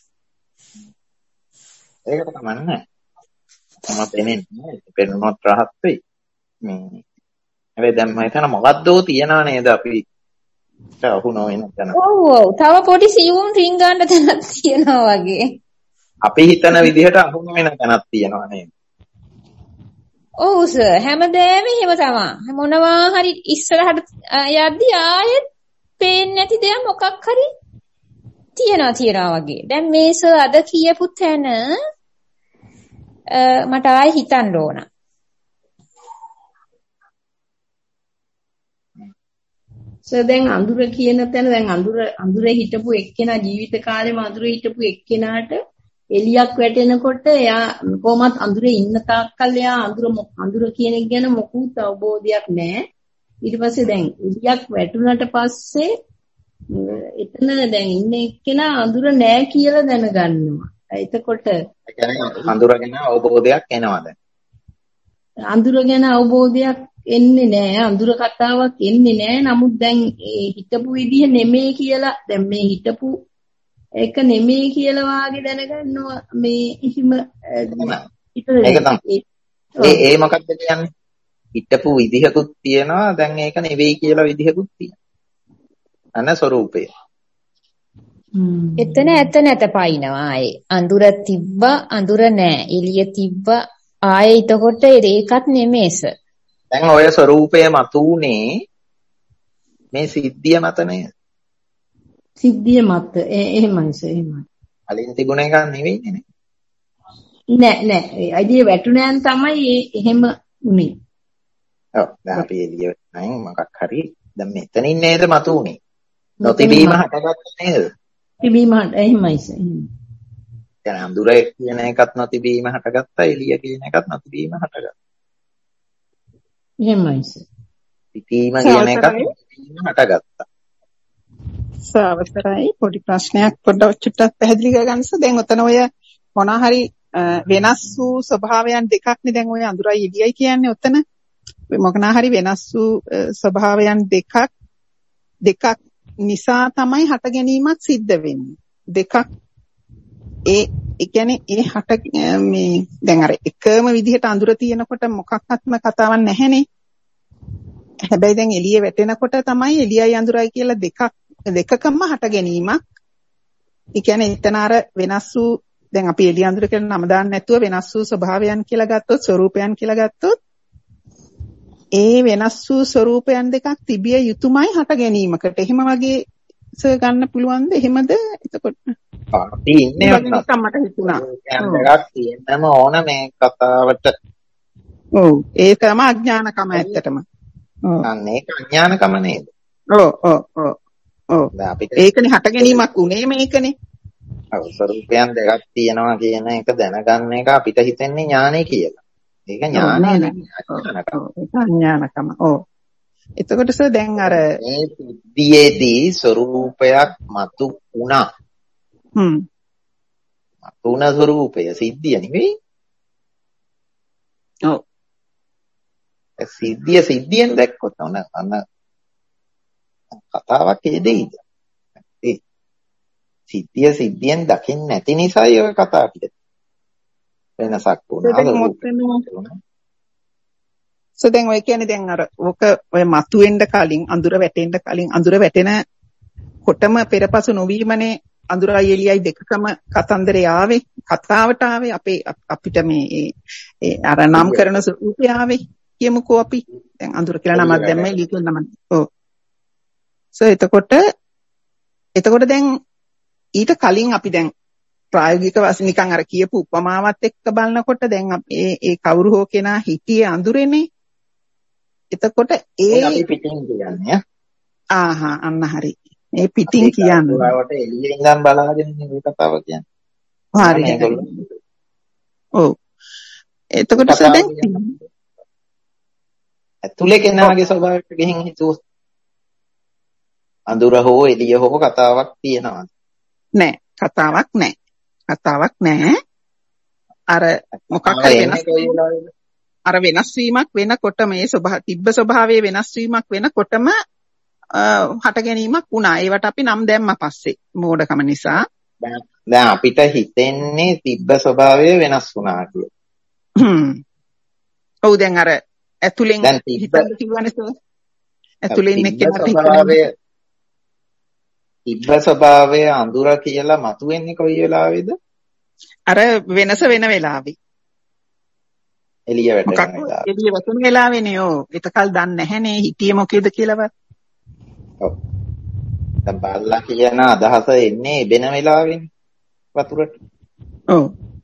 ඒකට කමන්නේ. මම පෙනෙන්නේ නැහැ. පෙනුනොත් රහත් වෙයි. මේ හැබැයි දැන් මම හිතන මොකද්දෝ තියනා නේද අපි අහු නොවෙන තැන. ඔව් ඔව්. තව පොඩි සියුම් රින් ගන්න තැනක් තියෙනවා වගේ. අපි හිතන විදිහට අහු නොවෙන තැනක් තියෙනවා නේද? ඔව් සර්. හැමදේම එහෙම තමයි. මොනවා හරි ඉස්සරහට යද්දි ආයෙත් පේන්නේ නැති දෙයක් මොකක් හරි තියනවා තියනවා වගේ. දැන් මේ සර් අද කියපු තැන මට ආයෙ හිතන්න ඕන. සර් දැන් අඳුර කියන තැන දැන් අඳුර අඳුරේ හිටපු එක්කෙනා ජීවිත කාලෙම අඳුරේ හිටපු එක්කෙනාට එලියක් වැටෙනකොට එයා කොහොමත් අඳුරේ ඉන්න තාක්කල් එයා අඳුර අඳුර කියන එක ගැන මොකුත් අවබෝධයක් නැහැ. ඊට පස්සේ දැන් එලියක් වැටුණාට පස්සේ එතන දැන් ඉන්න එක්කෙනා අඳුර නැහැ කියලා දැනගන්නවා. එතකොට ඒ කියන්නේ අඳුර ගැන අවබෝධයක් එනවා දැන්. අඳුර ගැන අවබෝධයක් එන්නේ නැහැ. අඳුර කතාවක් එන්නේ නැහැ. නමුත් දැන් ඒ හිතපු විදිහ නෙමෙයි කියලා දැන් මේ හිතපු එක නෙමෙයි කියලා වාගේ දැනගන්නවා මේ හිම ඒක තමයි. ඒ ඒ මොකක්ද කියන්නේ? හිතපු විදිහකුත් තියෙනවා දැන් ඒක නෙවෙයි කියලා විදිහකුත් තියෙනවා. අන ස්වરૂපය. එතන ඇත නැත පයින්නවා ආයේ. අඳුර තිබ්බ අඳුර නැහැ. එළිය තිබ්බ ආයේ එතකොට ඒකත් නෙමෙයිස. දැන් ඔය ස්වરૂපය මතුනේ මේ සිද්ධිය මත නේද? සිද්ධිය මත එහෙමයි එහෙමයි. කලින් තිබුණ එකක් නෙවෙයිනේ නේ. නෑ නෑ. අයිදී වැටුණාන් තමයි එහෙම උනේ. ඔව් දැන් අපි එළිය නැන් මොකක් හරි දැන් මෙතනින් නේද මතුනේ. නොතිබීම හටගත්තේ නේද? තිබීම හට එහෙමයි එහෙමයි. දැන් අඳුරේ කියන එකත් නොතිබීම හටගත්තා එළිය කියන එකත් නොතිබීම හටගත්තා. එහෙමයි. සිතීම කියන එකත් නොතිබීම හටගත්තා. සවස්තරයි පොඩි ප්‍රශ්නයක් පොඩ්ඩක් චුට්ටක් පැහැදිලි කරගන්නස. දැන් ඔතන ඔය මොනවා හරි වෙනස් වූ ස්වභාවයන් දෙකක් නේ දැන් ඔය අඳුරයි එළියයි කියන්නේ ඔතන. මොකනා හරි වෙනස් වූ ස්වභාවයන් දෙකක් දෙකක් නිසා තමයි හට ගැනීමක් සිද්ධ වෙන්නේ. දෙකක් ඒ ඒ කියන්නේ ඒ හට මේ දැන් අර එකම විදිහට අඳුර තියෙනකොට මොකක්වත්ම කතාවක් නැහැනේ. හැබැයි දැන් එළිය වැටෙනකොට තමයි එළියයි අඳුරයි කියලා දෙකක් දෙකකම හට ගැනීමක්. ඒ කියන්නේ එතන අර වෙනස් වූ දැන් අපි එළිය අඳුර කියලා නම දාන්න නැතුව වෙනස් වූ ස්වභාවයන් කියලා ගත්තොත් ස්වરૂපයන් කියලා ගත්තොත් ඒ වෙනස් වූ ස්වરૂපයන් දෙකක් තිබිය යුතුමයි හට ගැනීමකට. එහෙම වගේ සර් ගන්න පුළුවන්ද? එහෙමද? එතකොට අපි ඉන්නේ නැත්නම් මට හිතුණා. දෙකක් තියෙන්නම ඕන මේ කතාවට. ඔව් ඒ තමයි අඥානකම ඇත්තටම. ඔව්. අන්න ඒක අඥානකම නේද? ඔව් ඔව් ඔව්. ඔව්. ඒකනේ හට ගැනීමක් උනේ මේකනේ. ඔව් ස්වરૂපයන් දෙකක් තියෙනවා කියන එක දැනගන්න එක අපිට හිතෙන්නේ ඥානෙ කියලා. ඒක ඥානය නෙවෙයි අඥානකම. ඔව්. එතකොට සර් දැන් අර මේ සිද්ධියේදී ස්වરૂපයක් මතු වුණා. හ්ම්. මතු වුණ ස්වરૂපය සිද්ධිය නෙවෙයි. ඔව්. සිද්ධිය සිද්ධියෙන් දැක්කොත් අන්න අන්න කතාවක් ඒ දෙයිද? ඒ සිද්ධිය සිද්ධියෙන් දකින්න නැති නිසායි ඔය කතා පිට වෙනසක් වුණා. සෝ දැන් ඔය කියන්නේ දැන් අර ඔක ඔය මතුවෙන්න කලින් අඳුර වැටෙන්න කලින් අඳුර වැටෙන කොටම පෙරපසු නොවීමනේ අඳුරයි එළියයි දෙකම කතන්දරේ ආවේ කතාවට ආවේ අපේ අපිට මේ ඒ අර නම් කරන ස්වරූපය ආවේ කියමුකෝ අපි දැන් අඳුර කියලා නමක් දැම්ම එළිය කියලා නමක්. ඔව්. සෝ එතකොට එතකොට දැන් ඊට කලින් අපි දැන් ප්‍රායෝගික වශයෙන් නිකන් අර කියපු උපමාවත් එක්ක බලනකොට දැන් ඒ ඒ කවුරු හෝ කෙනා හිටියේ අඳුරේනේ. එතකොට ඒ අපි පිටින් කියන්නේ ආහා අන්න හරි. මේ පිටින් කියන්නේ. ඒවට එළියෙන් ඉඳන් බලාගෙන මේ කතාව කියන්නේ. හරි. ඔව්. එතකොට දැන් ඇතුලේ කෙනාගේ ස්වභාවයට ගිහින් හිතුවොත් අඳුර හෝ එළිය හෝ කතාවක් තියෙනවා. නෑ කතාවක් නෑ. කතාවක් නෑ. අර මොකක් හරි වෙනස් අර වෙනස් වීමක් වෙනකොට මේ ස්වභාව තිබ්බ ස්වභාවයේ වෙනස් වීමක් වෙනකොටම හට ගැනීමක් වුණා. ඒවට අපි නම් දැම්ම පස්සේ මෝඩකම නිසා. දැන් අපිට හිතෙන්නේ තිබ්බ ස්වභාවය වෙනස් වුණා කියලා. හ්ම්. ඔව් දැන් අර ඇතුලෙන් හිතන්න කිව්වනේ සර්. ඇතුලෙන් ඉන්න කෙනාට ස්වභාවය තිබ්බ ස්වභාවය අඳුර කියලා මතුවෙන්නේ කොයි වෙලාවේද? අර වෙනස වෙන වෙලාවේ. එළිය වැටෙන වෙලාව. එළිය වැටෙන වෙලාවේනේ ඔව්. ඒතකල් දන්නේ නැහනේ හිටියේ මොකේද කියලාවත්. ඔව්. දැන් බල්ලා කියන අදහස එන්නේ වෙන වෙලාවෙනේ වතුරට. ඔව්.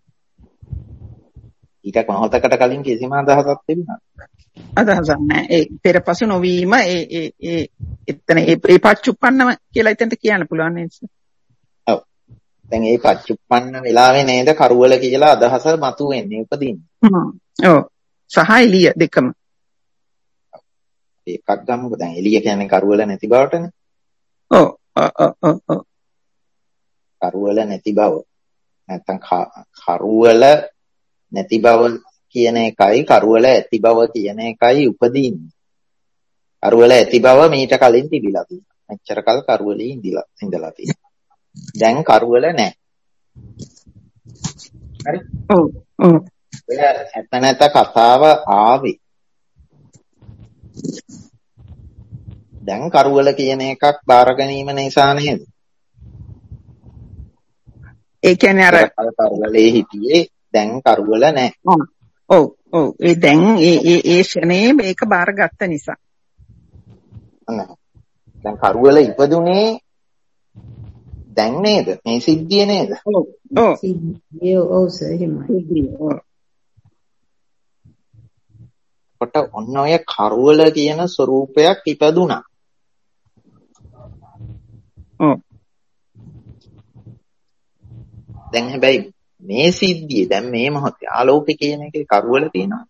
ඊට මොහොතකට කලින් කිසිම අදහසක් තිබුණා. අදහසක් නැහැ. ඒ පෙරපසු නොවීම ඒ ඒ ඒ එතන ඒ පච්චුප්පන්නම කියලා එතනට කියන්න පුළුවන් නේද? ඔව්. දැන් ඒ පච්චුප්පන්න වෙලාවේ නේද කරුවල කියලා අදහස මතුවෙන්නේ උපදින්නේ. හ්ම්. ඔව්. සහ එළිය දෙකම. ඒකක් ගමුකෝ. දැන් එළිය කියන්නේ කරුවල නැති බවටනේ. ඔව්. ඔව් ඔව් ඔව්. කරුවල නැති බව. නැත්තම් කරුවල නැති බව කියන එකයි කරුවල ඇති බව කියන එකයි උපදින්නේ. කරුවල ඇති බව මීට කලින් තිබිලා තියෙනවා. මෙච්චර කල් කරුවලේ ඉඳලා ඉඳලා තියෙනවා. දැන් කරුවල නැහැ. හරි? ඔව් ඔව්. ඔය ඇත්ත නැත කතාව ආවේ. දැන් කරුවල කියන එකක් බාර ගැනීම නිසා නේද? ඒ කියන්නේ අර කරුවලේ හිටියේ දැන් කරුවල නැහැ. ඔව් ඔව් ඒ දැන් ඒ ඒ ඒ ෂනේ මේක බාරගත්ත නිසා. දැන් කරුවල ඉපදුනේ දැන් නේද? මේ සිද්ධිය නේද? ඔව් ඔව් සිද්ධිය ඔව් සර් එහෙමයි. කොට ඔන්න ඔය කරුවල කියන ස්වરૂපයක් ඉපදුනා. ඔව්. දැන් හැබැයි මේ සිද්ධිය දැන් මේ මොහොතේ ආලෝකය කියන එකේ කරුවල තියෙනවා.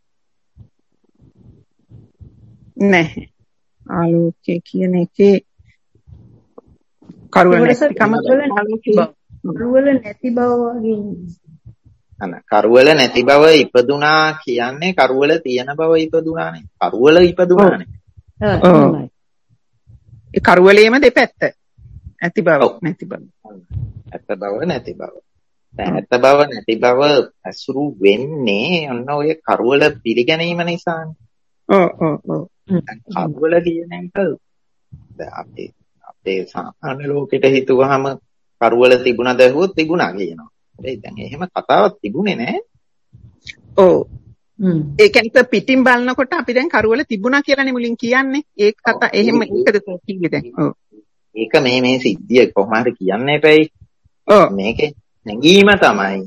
නැහැ. ආලෝකය කියන එකේ කරුවල නැතිකම කරුවල නැති බව වගේ. අන කරුවල නැති බව ඉපදුනා කියන්නේ කරුවල තියෙන බව ඉපදුනානේ. කරුවල ඉපදුනානේ. ඔව්. ඒ කරුවලේම දෙපැත්ත. ඇති බව නැති බව. ඇත්ත බව නැති බව. ඇත්ත බව නැති බව අසුරු වෙන්නේ ඔන්න ඔය කරුවල පිළිගැනීම නිසානේ. ඔව් ඔව් ඔව්. කරුවල කියන එක දැන් අපේ අපේ සාමාන්‍ය ලෝකෙට හිතුවාම කරුවල තිබුණාද ඇහුවොත් තිබුණා කියනවා. හැබැයි දැන් එහෙම කතාවක් තිබුණේ නැහැ. ඔව්. ඒ කියන්නේ පිටින් බලනකොට අපි දැන් කරුවල තිබුණා කියලානේ මුලින් කියන්නේ. ඒ කතා එහෙම එකද කිව්වේ දැන්. ඔව්. ඒක මේ මේ සිද්ධිය කොහොම හරි කියන්න එපැයි. ඔව්. මේකේ නැගීම තමයි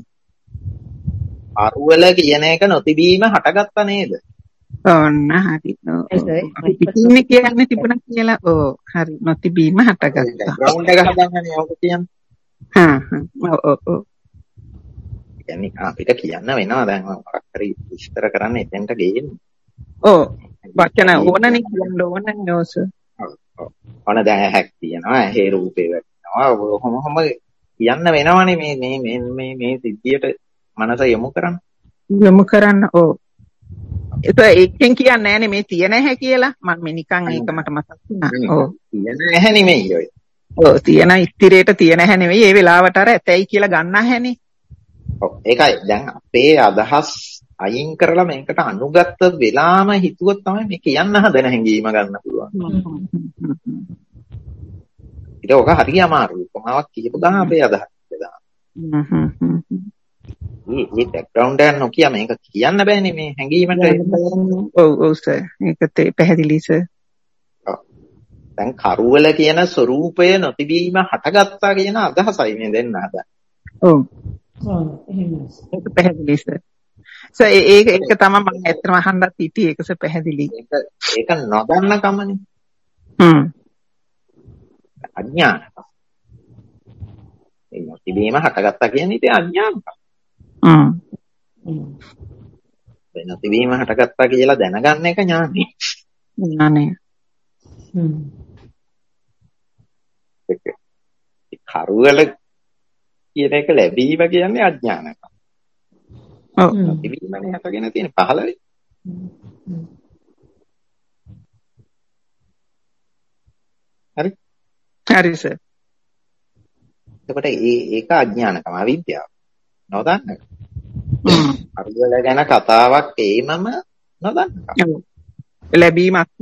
කරුවල කියන එක නොතිබීම හටගත්තා නේද? ඔන්න හරි. අපි පිටින්නේ කියන්නේ තිබුණා කියලා. ඔව්. හරි. නොතිබීම හටගත්තා. ග්‍රවුන්ඩ් එක හදන්නනේ ඔක කියන්නේ. හා හා. ඔව් ඔව් ඔව්. කියන්නේ අපිට කියන්න වෙනවා දැන් මොකක් හරි විස්තර කරන්න එතෙන්ට ගේන්නේ. ඔව්. වචන ඕනනේ කියන්න ඕනනේ ඔස. ඔව්. ඔන දැන් හැක් තියෙනවා. ඇහි රූපේ වැටෙනවා. කොහොම කොහොම කියන්න වෙනවනේ මේ මේ මේ මේ සිද්ධියට මනස යොමු කරන්න. යොමු කරන්න. ඔව්. ඒක ඒකෙන් කියන්නේ නෑනේ මේ තිය නැහැ කියලා. මම මේ නිකන් ඒක මට මතක් වුණා. ඔව්. තිය නැහැ නෙමෙයි ඔය. ඔව් තියන ස්ථිරයට තිය නැහැ නෙවෙයි. ඒ වෙලාවට අර ඇතයි කියලා ගන්න හැනේ. ඔව් ඒකයි. දැන් අපේ අදහස් අයින් කරලා මේකට අනුගත වෙලාම හිතුවොත් තමයි මේ කියන්න හදන හැඟීම ගන්න පුළුවන්. ඒක ඔක හරිය අමාරුයි. කොමාවක් කියපු ගමන් අපේ අදහස් දාන්න. හ්ම් හ්ම් හ්ම්. මේ මේ බෑග්ග්‍රවුන්ඩ් එක නොකිය මේක කියන්න බෑනේ මේ හැඟීමට. ඔව් ඔව් සර්. ඒක පැහැදිලි සර්. දැන් කරුවල කියන ස්වરૂපය නොතිබීම හටගත්තා කියන අදහසයි මේ දෙන්න හදන්නේ. ඔව්. ඔව් එහෙමයි. ඒක පැහැදිලි සර්. සර් ඒක ඒක තමයි මම ඇත්තම අහන්නත් හිටියේ ඒක සර් පැහැදිලි. ඒක ඒක නොදන්න කමනේ. හ්ම්. අඥානකම. ඒ නොතිබීම හටගත්තා කියන්නේ ඉතින් අඥානකම. හ්ම්. ඒ නොතිබීම හටගත්තා කියලා දැනගන්න එක ඥානෙ. ඥානෙ. හ්ම්. ඒක කරුවල කියන එක ලැබීම කියන්නේ අඥානකම. ඔව්. නොතිබීමනේ හටගෙන තියෙන පහළ වෙයි. හරි. හරි සර්. එතකොට ඒ ඒක අඥානකම අවිද්‍යාව. නොදන්න. කරුවල ගැන කතාවක් ඒමම නොදන්නකම. ලැබීමක්ම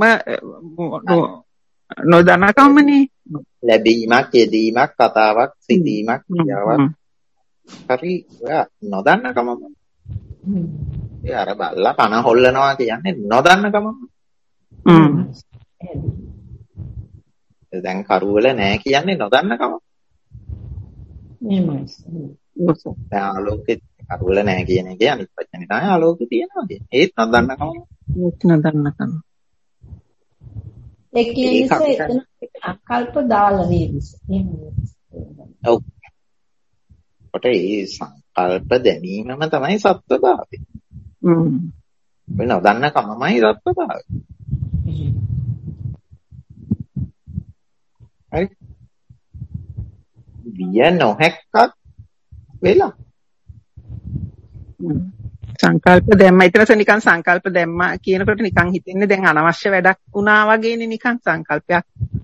නොදන්නකමනේ. ලැබීමක්, යෙදීමක්, කතාවක්, සිතීමක්, ක්‍රියාවක්. හරි ඔයා නොදන්නකම. ඒ අර බල්ලා කන හොල්ලනවා කියන්නේ නොදන්නකම. හ්ම්. දැන් කරුවල නෑ කියන්නේ නොදන්නකම. එහෙමයි. දැන් ආලෝකේ කරුවල නෑ කියන එකේ අනිත් වචනේ තමයි ආලෝකේ තියෙනවා කියන්නේ. ඒත් නොදන්නකම. ඒත් නොදන්නකම. ඒ කියන්නේ එතන අකල්ප දාලා නේද? ඔව්. කොට ඒ සංකල්ප දැනීමම තමයි සත්‍යභාවය. හ්ම්. වෙන නොදන්නකමයි සත්‍යභාවය. හරි. විය නොහැක්කක් වෙලා. සංකල්ප දැම්ම ඊටවස නිකන් සංකල්ප දැම්මා කියනකොට නිකන් හිතෙන්නේ දැන් අනවශ්‍ය වැඩක් වුණා වගේනේ නිකන් සංකල්පයක්.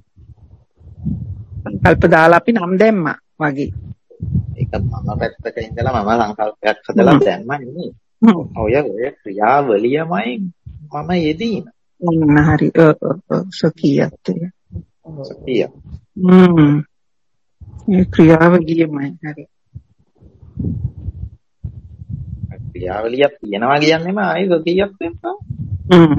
සංකල්ප දාලා අපි නම් දැම්මා වගේ. ඒක මම පැත්තක ඉඳලා මම සංකල්පයක් හදලා දැම්මා නෙමෙයි. ඔය ඔය ක්‍රියාවලියමයි මම යෙදීම. ඔන්න හරි. ඔව් ඔව් සකියත් ඒක. සකිය. හ්ම්. ඒ ක්‍රියාවලියමයි හරි. ක්‍රියාවලියක් තියෙනවා කියන්නේම ආයෙ සතියක් වෙනවා. හ්ම්.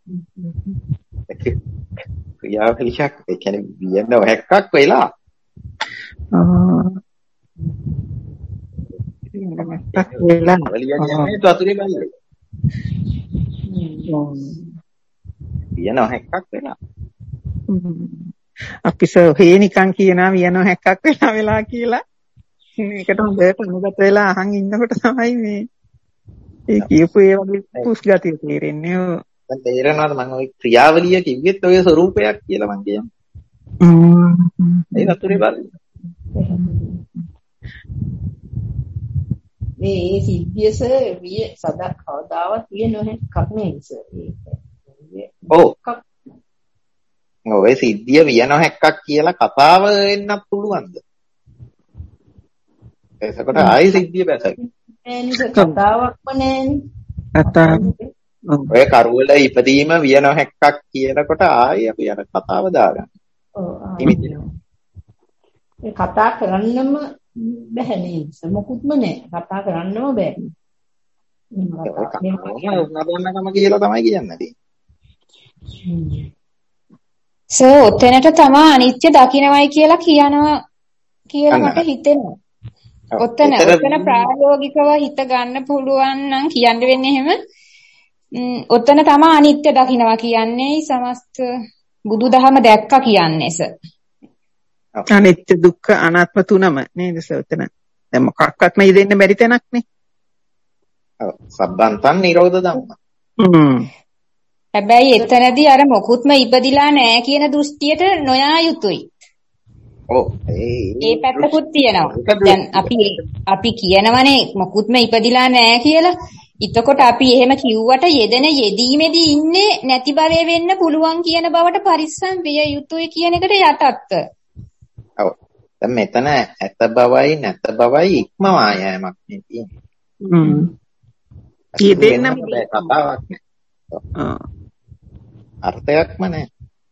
ක්‍රියාවලියක් ඒ කියන්නේ වියන්න හැක්කක් වෙලා. ආ. ඉතින්ගමක් වෙලා ක්‍රියාවලිය කියන්නේ වතුරේ බල්ලේ. වියන්න හැක්කක් වෙලා. අපි සොහේ නිකන් කියනවා වියන්න හැක්කක් වෙලා වෙලා කියලා. මේකට හොඳට අනුගත වෙලා අහන් ඉන්නකොට තමයි මේ ඒ කියපු ඒ වගේ පුස් ගතිය තේරෙන්නේ. දැන් තේරෙනවද මම ওই ක්‍රියාවලිය කිව්වෙත් ඔය ස්වරූපයක් කියලා මං කියන්නේ. හ්ම්. ඒ වතුරේ බල්ලේ. මේ ඒ සිද්ධියස විය සදා කවදාවත් විය නොහැක්කක් නෙවෙයි සර්. ඔව්. ඔය සිද්ධිය විය නොහැක්කක් කියලා කතාව වෙන්නත් පුළුවන්ද? එතකොට ආයි සිද්ධිය බැසයි. නෑනේ කතාවක්ම නෑනේ. කතාව. ඔය කරුවල ඉපදීම විය නොහැක්කක් කියනකොට ආයි අපි අර කතාව දාගන්න. ඔව්. ඒ කතා කරන්නම බැහැ නේද? මොකුත්ම නෑ. කතා කරන්නම බෑ. නදන්නකම කියලා තමයි කියන්නේ. සෝ ඔතනට තමයි අනිත්‍ය දකින්නවයි කියලා කියනවා කියලා මට හිතෙනවා. ඔතන ඔතන ප්‍රායෝගිකව හිත ගන්න පුළුවන් නම් කියන්න වෙන්නේ එහෙම. ඔතන තමයි අනිත්‍ය දකින්නවා කියන්නේ සමස්ත බුදුදහම දැක්කා කියන්නේ සර්. අනිත්‍ය දුක්ඛ අනාත්ම තුනම නේද සර් ඔතන. දැන් මොකක්වත්ම ඉදෙන්න බැරි තැනක් නේ. ඔව්. සබ්බන්තං නිරෝධ ධම්ම. හ්ම්. හැබැයි එතනදී අර මොකුත්ම ඉපදිලා නැහැ කියන දෘෂ්ටියට නොයා යුතුයි. ඔව්. ඒ පැත්තකුත් තියෙනවා. දැන් අපි අපි කියනවනේ මොකුත්ම ඉපදිලා නැහැ කියලා. එතකොට අපි එහෙම කිව්වට යෙදෙන යෙදීමේදී ඉන්නේ නැති බවේ වෙන්න පුළුවන් කියන බවට පරිස්සම් විය යුතුයි කියන එකට යටත්ද. ඔව්. දැන් මෙතන ඇත බවයි නැත බවයි ඉක්මවා යෑමක් නේ තියෙන්නේ. හ්ම්. යෙදෙන්නම කතාවක් නේ. ආ. අර්ථයක්ම නැහැ.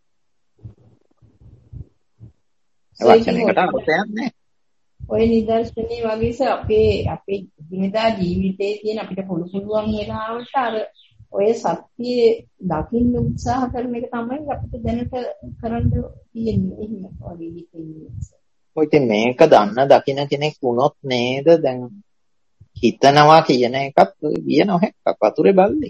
වචනයකට අර්ථයක් නැහැ. ඔය නිදර්ශනේ වගේ අපේ අපේ දිනදා ජීවිතයේ තියෙන අපිට පුළු පුළුවන් වෙලාවට අර ඔය සත්‍යයේ දකින්න උත්සාහ කරන එක තමයි අපිට දැනට කරන්න තියෙන්නේ. එහෙම වගේ හිතෙන්නේ. ඔය ඉතින් මේක දන්න දකින්න කෙනෙක් වුණොත් නේද දැන් හිතනවා කියන එකත් ගිය නොහැක්ක වතුරේ බල්ලේ.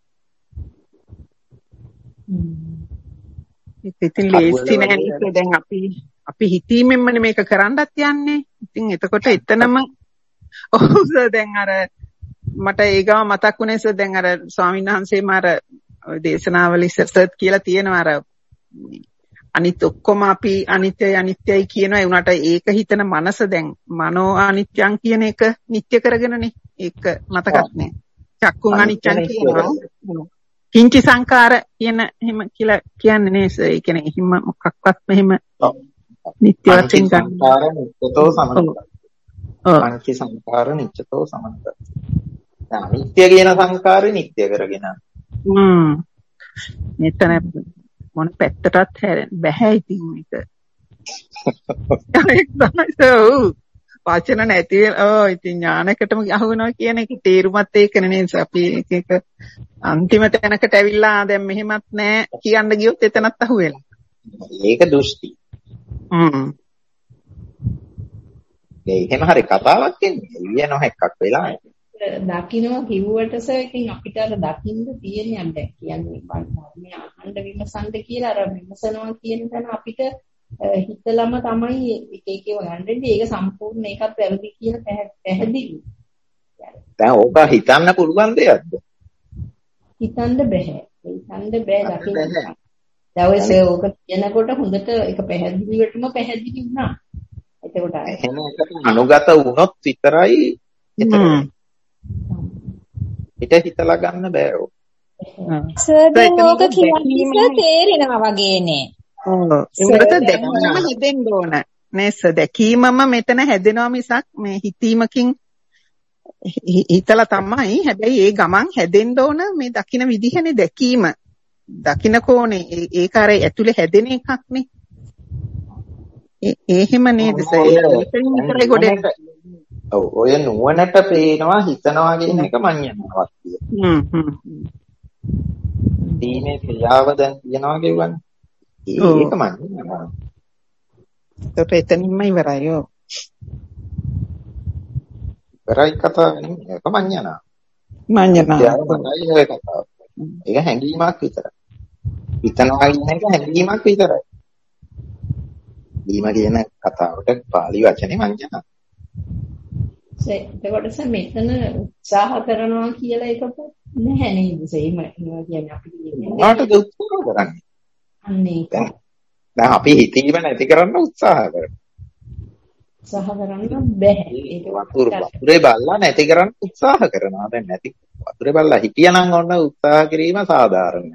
ඉතින් ලේසි නැහැ දැන් අපි අපි හිතීමෙන්මනේ මේක කරන්නත් යන්නේ. ඉතින් එතකොට එතනම ඔව් දැන් අර මට ඒගම මතක් වුණේ සර් දැන් අර ස්වාමීන් වහන්සේම අර දේශනාවල ඉස්සරත් කියලා තියෙනවා අර අනිත් ඔක්කොම අපි අනිත්‍යයි අනිත්‍යයි කියනවා ඒ උනාට ඒක හිතන මනස දැන් මනෝ අනිත්‍යං කියන එක නිට්ටය කරගෙනනේ ඒක මතකත් නෑ චක්කුං අනිත්‍යං කියනවා කිංචි සංකාර කියන එහෙම කියලා කියන්නේ නේ සර් ඒ කියන්නේ එහෙම මොකක්වත් මෙහෙම නිට්ටය වශයෙන් ගන්න සංකාර නිත්‍යතෝ සමන්ත පංච සංකාර නිත්‍යතෝ සමන්ත අනිත්‍ය කියන සංකාරේ නිට්ටය කරගෙන හ්ම් මෙතන මොන පැත්තටත් හැරෙන්න බෑ ඉතින් මේක. ඒක තමයි වචන නැති ඔව් ඉතින් ඥානකටම අහු වෙනවා කියන එක තේරුමත් ඒකනේ නේද අපි එක එක අන්තිම තැනකට ඇවිල්ලා දැන් මෙහෙමත් නෑ කියන්න ගියොත් එතනත් අහු වෙනවා. ඒක දෘෂ්ටි. හ්ම්. ඒකෙම හරි කතාවක් එන්නේ. ඊය නොහැක්කක් වෙලා. දකින්නවා කිව්වට සර් ඉතින් අපිට අර දකින්න තියෙන්නේ අර දැන් කියන්නේ මේ අහන්න විමසන්න කියලා අර විමසනවා කියන තැන අපිට හිතලම තමයි එක එක ඒවා ගන්න ඒක සම්පූර්ණ ඒකත් වැරදි කියලා පැහැදිලි. දැන් ඕක හිතන්න පුළුවන් දෙයක්ද? හිතන්න බෑ. හිතන්න බෑ දකින්න. දැන් ඔය සර් ඕක කියනකොට හොඳට ඒක පැහැදිලිවටම පැහැදිලි වුණා. එතකොට එහෙම එකට අනුගත වුණොත් විතරයි හ්ම්. පිට හිතලා ගන්න බෑ ඕක. සර් දැන් ඕක කියන්නේ තේරෙනවා වගේනේ. ඔව්. ඒකට දැකීම හැදෙන්න ඕන. නේද? දැකීමම මෙතන හැදෙනවා මිසක් මේ හිතීමකින් හිතලා තමයි. හැබැයි ඒ ගමන් හැදෙන්න ඕන මේ දකින්න විදිහනේ දැකීම. දකින්න කෝනේ ඒක අර ඇතුලේ හැදෙන එකක්නේ. ඒ එහෙම නේද සර්? ඒකෙන් විතරයි ගොඩේ. ඔව් ඔය නුවණට පේනවා හිතනවා කියන එක මඤ්ඤණාවක් කියලා. හ්ම් හ්ම්. දීමේ ක්‍රියාව දැන් කියනවා කියවනේ. ඒක මඤ්ඤණාවක්. ඒකට එතනින්ම ඉවරයි ඔව්. ඉවරයි කතාව නෙමෙයි ඒක මඤ්ඤණාවක්. මඤ්ඤණාවක්. ඒක කතාව. ඒක හැඟීමක් විතරයි. හිතනවා කියන එක හැඟීමක් විතරයි. දීම කියන කතාවට පාලි වචනේ මඤ්ඤණාවක්. එතකොට මෙතන උත්සාහ කරනවා කියලා එකක් නැහැ නේද? සේම කියන්නේ අපි කියන්නේ. මොකටද උත්සාහ කරන්නේ? අන්නේ දැන් අපි හිතීම නැති කරන්න උත්සාහ කරනවා. උත්සාහ කරන්න බෑ. ඒක වතුරේ බල්ලා නැති කරන්න උත්සාහ කරනවා. දැන් නැති වතුරේ බල්ලා හිටියනම් ඔන්න උත්සාහ කිරීම සාධාරණයි.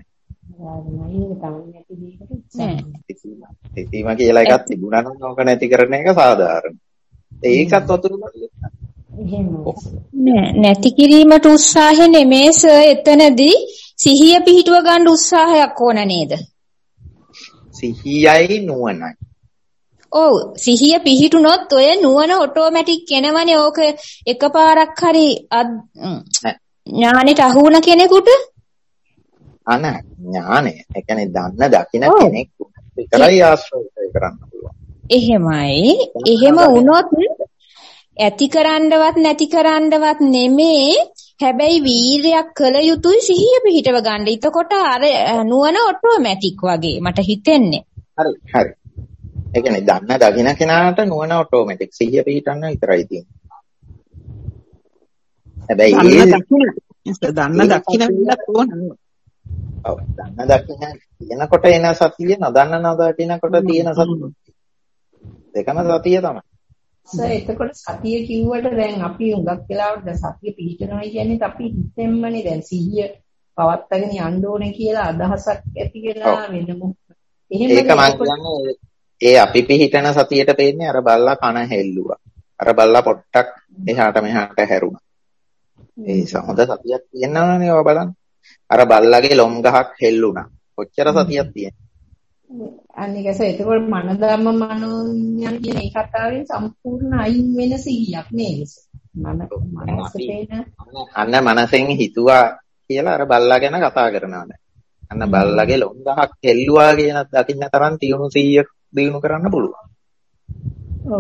හිතීම කියලා එකක් තිබුණා නම් ඕක නැති කරන එක සාධාරණයි. ඒකත් වතුරේ බල්ලා නෑ නැති කිරීමට උත්සාහය නෙමේ සර් එතනදී සිහිය පිහිටුව ගන්න උත්සාහයක් ඕන නේද? සිහියයි නුවණයි. ඔව් සිහිය පිහිටුනොත් ඔය නුවණ ඔටෝමැටික් එනවනේ ඕක එකපාරක් හරි ඥානෙට අහු වුණ කෙනෙකුට අන ඥානෙ ඒ කියන්නේ දන්න දකින්න කෙනෙක් විතරයි ආශ්‍රය කරන්න පුළුවන්. එහෙමයි. එහෙම වුණොත් ඇති කරන්නවත් නැති කරන්නවත් නෙමේ හැබැයි වීරයක් කළ යුතුයි සිහිය පිහිටව ගන්න. එතකොට අර නුවණ ඔටෝමැටික් වගේ මට හිතෙන්නේ. හරි හරි. ඒ කියන්නේ දන්න දකින්න කෙනාට නුවණ ඔටෝමැටික් සිහිය පිහිටන්න විතරයි තියෙන්නේ. හැබැයි දන්න දකින්න දන්න දකින්න විතරක් ඕන. ඔව් දන්න දකින්න කියනකොට එන සතිය නදන්න නදකිනකොට තියෙන සතිය දෙකම සතිය තමයි. සර් එතකොට සතිය කිව්වට දැන් අපි හුඟක් වෙලාවට දැන් සතිය පිළිටනවා කියන්නේ අපි හිතෙන්මනේ දැන් සිහිය පවත්වාගෙන යන්න ඕනේ කියලා අදහසක් ඇති වෙලා වෙන මොකද එහෙම ඒක මම කියන්නේ ඒ අපි පිළිටන සතියට පේන්නේ අර බල්ලා කන හෙල්ලුවා. අර බල්ලා පොට්ටක් එහාට මෙහාට හැරුණා. ඒ සමද සතියක් තියෙනවනේ ඔය බලන්න. අර බල්ලාගේ ලොම් ගහක් හෙල්ලුණා. කොච්චර සතියක් තියෙනවද? අනික ඇස එතකොට මන ධම්ම මනෝඥාන කියන ඒ කතාවෙන් සම්පූර්ණ අයින් වෙන සිහියක් නේද? මන මනසේන අන්න මනසෙන් හිතුවා කියලා අර බල්ලා ගැන කතා කරනවා දැන්. අන්න බල්ලාගේ ලොම් ගහක් හෙල්ලුවා කියන දකින්න තරම් තියුණු සිහියක් දිනු කරන්න පුළුවන්. ඔව්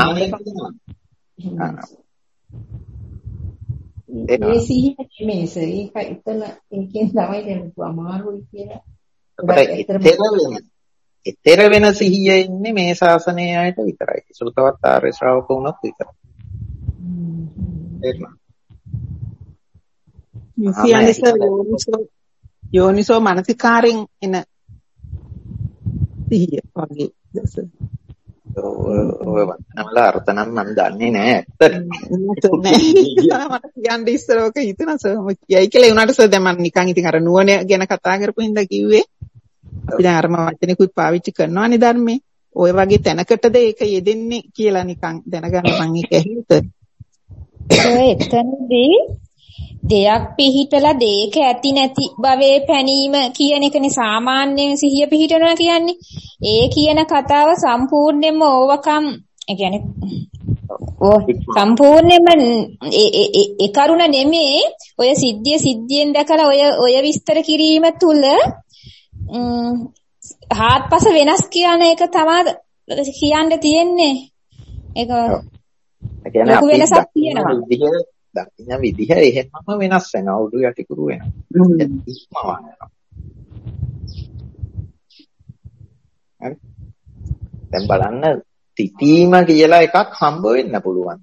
ඒ ඒ සිහිය නෙමෙයි සර්. ඒක එතන ඒකෙන් තමයි දැන් අමාරුයි කියලා. ඊතර වෙන සිහිය ඉන්නේ මේ ශාසනයේ අයට විතරයි. සෘතවත් ආර්ය ශ්‍රාවක වුණොත් විතරයි. එහෙම. යෝනිසෝ යෝනිසෝ මානසිකාරෙන් එන සිහිය වගේ දැස. ඔය වචනවල අර්ථ නම් මම දන්නේ නැහැ ඇත්තට. මට කියන්න ඉස්සරවක හිතනවා සර් මම කියයි කියලා ඒ උනාට සර් දැන් මම නිකන් ඉතින් අර නුවණ ගැන කතා කරපු හින්දා කිව්වේ. අපි දැන් අරම වචනෙකුත් පාවිච්චි කරනවානේ ධර්මයේ. ඔය වගේ තැනකටද ඒක යෙදෙන්නේ කියලා නිකන් දැනගන්න මම ඒක ඇහිුත. ඔය එතනදී දෙයක් පිහිටලා දෙයක ඇති නැති භවයේ පැනීම කියන එකනේ සාමාන්‍යයෙන් සිහිය පිහිටනවා කියන්නේ. ඒ කියන කතාව සම්පූර්ණයෙන්ම ඕවකම් ඒ කියන්නේ ඔය සම්පූර්ණයෙන්ම ඒ ඒ කරුණ නෙමේ ඔය සිද්ධිය සිද්ධියෙන් දැකලා ඔය ඔය විස්තර කිරීම තුල හාත්පස වෙනස් කියන එක තමයි කියන්න තියෙන්නේ. ඒක ලොකු වෙනසක් තියෙනවා. දකින්න විදිහ එහෙමම වෙනස් වෙනවා. උඩු යටිකුරු වෙනවා. ඉස්මවා යනවා. හරි. දැන් බලන්න තිතීම කියලා එකක් හම්බ වෙන්න පුළුවන්.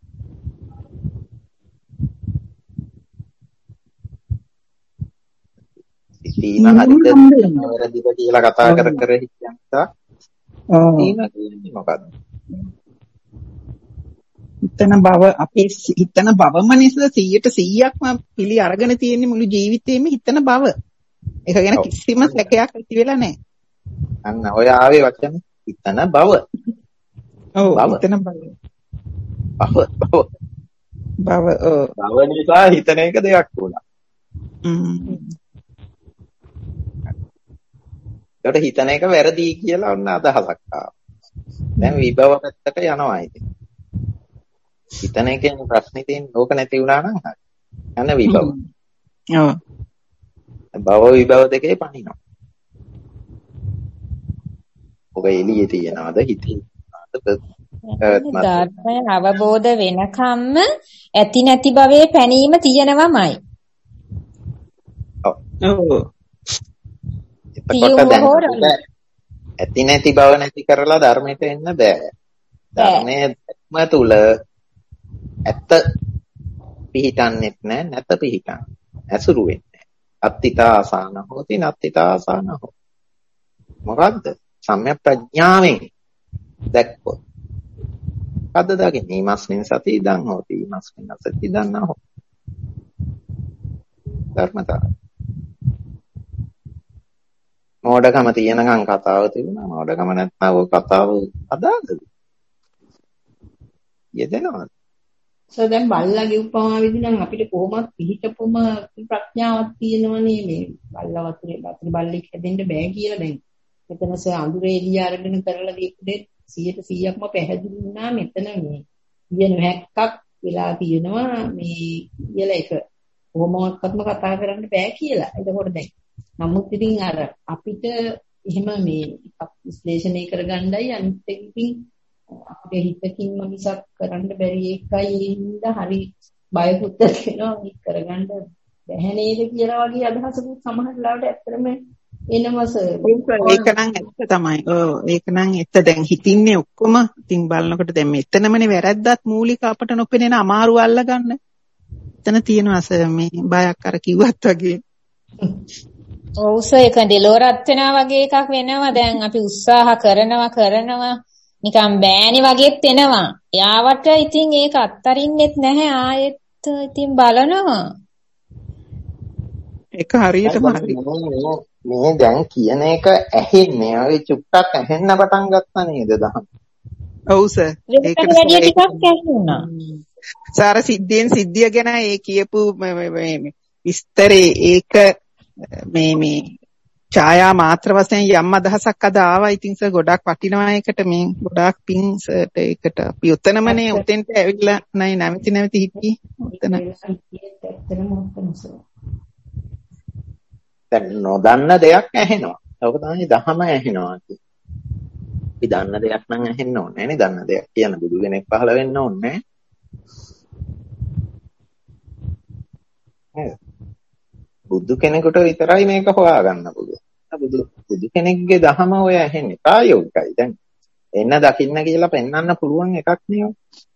තිතීම හරිද වැරදිද කියලා කතා කර කර හිටියන්තා. තිතීම කියන්නේ මොකක්ද? හිතන බව අපි හිතන බවම නිසා සීයට සීයක්ම පිළි අරගෙන තියෙන මුළු ජීවිතේම හිතන බව. ඒක ගැන කිසිම සැකයක් ඇති වෙලා නැහැ. අන්න ඔය ආවේ වචන හිතන බව. ඔව් හිතන බව. බව බව. බව ඔව්. බව නිසා හිතන එක දෙයක් වුණා. හ්ම්. ඒකට හිතන එක වැරදි කියලා ඔන්න අදහසක් ආවා. දැන් විභව පැත්තට යනවා ඉතින්. හිතන එකේ ප්‍රශ්නේ තියෙන ඕක නැති වුණා නම් හරි. යන විභව. ඔව්. භව විභව දෙකේ පණිනවා. ඔක එළියේ තියනවාද හිතේනවාද? ධර්මය අවබෝධ වෙනකම්ම ඇති නැති භවයේ පැනීම තියෙනවමයි. ඔව්. ඔව්. එතකොට දැන් ඇති නැති භව නැති කරලා ධර්මයට එන්න බෑ. ධර්මයේ ධර්ම තුල ඇත්ත පිහිටන්නේත් නැහැ නැත පිහිටන්න. ඇසුරු වෙන්නේ. අත්තිතා ආසන හොති නත්තිතා ආසන හො. මොකද්ද? සම්‍යක් ප්‍රඥාවෙන් දැක්කොත්. කද්ද දකින්නේ? ීමස්මින් සති ඉදං හොති. ීමස්මින් සති ඉදං නහො. ධර්මතාවය. මෝඩකම තියෙනකන් කතාව තිබුණා. මෝඩකම නැත්නම් ඔය කතාව අදාළද? යෙදෙනවද? සෝ දැන් බල්ලාගේ උපමාව විදිහට අපිට කොහොමත් පිළිටපොම ප්‍රඥාවක් තියෙනවනේ මේ බල්ලා වතුරේ වතුරේ බල්ලෙක් හැදෙන්න බෑ කියලා දැන්. මෙතන සර් අඳුරේ එළිය අරගෙන කරලා දීපු දෙයක් සියයට සීයක්ම පැහැදිලි වුණා මෙතන මේ කියන හැක්කක් වෙලා තියෙනවා මේ කියලා එක කොහොමවත්ම කතා කරන්න බෑ කියලා. එතකොට දැන් නමුත් ඉතින් අර අපිට එහෙම මේ එකක් විශ්ලේෂණය කරගන්නයි අනිත් එකකින් අපේ හිතකින්ම මිසක් කරන්න බැරි එකයි ඉඳ හරි බයකුත් වෙනවා මේක කරගන්න බැහැ නේද කියලා වගේ අදහසකුත් සමහර ලාවට ඇත්තටම එනවස ඒක නම් ඇත්ත තමයි. ඔව් ඒක නම් ඇත්ත. දැන් හිතින්නේ ඔක්කොම ඉතින් බලනකොට දැන් මෙතනමනේ වැරද්දත් මූලික අපට නොපෙනෙන අමාරු අල්ලගන්න. එතන තියෙනවා සර් මේ බයක් අර කිව්වත් වගේ. ඔව් සර් ඒක ඩෙලෝරත් වෙනවා වගේ එකක් වෙනවා. දැන් අපි උත්සාහ කරනවා කරනවා නිකන් බෑනි වගේත් එනවා. යාවට ඉතින් ඒක අත්තරින්නෙත් නැහැ ආයෙත් ඉතින් බලනවා. ඒක හරියටම හරි. මේ දැන් කියන එක ඇහෙන්නේ ආයේ චුට්ටක් ඇහෙන්න පටන් ගත්තා නේද දහම්. ඔව් සර්. ඒකට වැඩි ටිකක් ඇහුණා. සාර සිද්ධියෙන් සිද්ධිය ගැන ඒ කියපු මේ විස්තරේ ඒක මේ මේ ඡායා මාත්‍ර වශයෙන් යම් අදහසක් අද ආවා. ඉතින් සර් ගොඩක් වටිනවා ඒකට මේ ගොඩාක් පිං සර්ට ඒකට අපි උතනමනේ උතෙන්ට ඇවිල්ලා නයි නැවති නැවති හිටියේ උතන. දැන් නොදන්න දෙයක් ඇහෙනවා. ඒක තමයි දහම ඇහෙනවා කියන්නේ. අපි දන්න දෙයක් නම් ඇහෙන්න ඕනේ නේ. දන්න දෙයක් කියන බුදු කෙනෙක් පහළ වෙන්න ඕනේ නෑ. බුදු කෙනෙකුට විතරයි මේක හොයාගන්න පුළුවන්. බුදු බුදු කෙනෙක්ගේ දහම ඔය ඇහෙන්නේ ප්‍රායෝගිකයි. දැන් එන්න දකින්න කියලා පෙන්වන්න පුළුවන් එකක් නේ.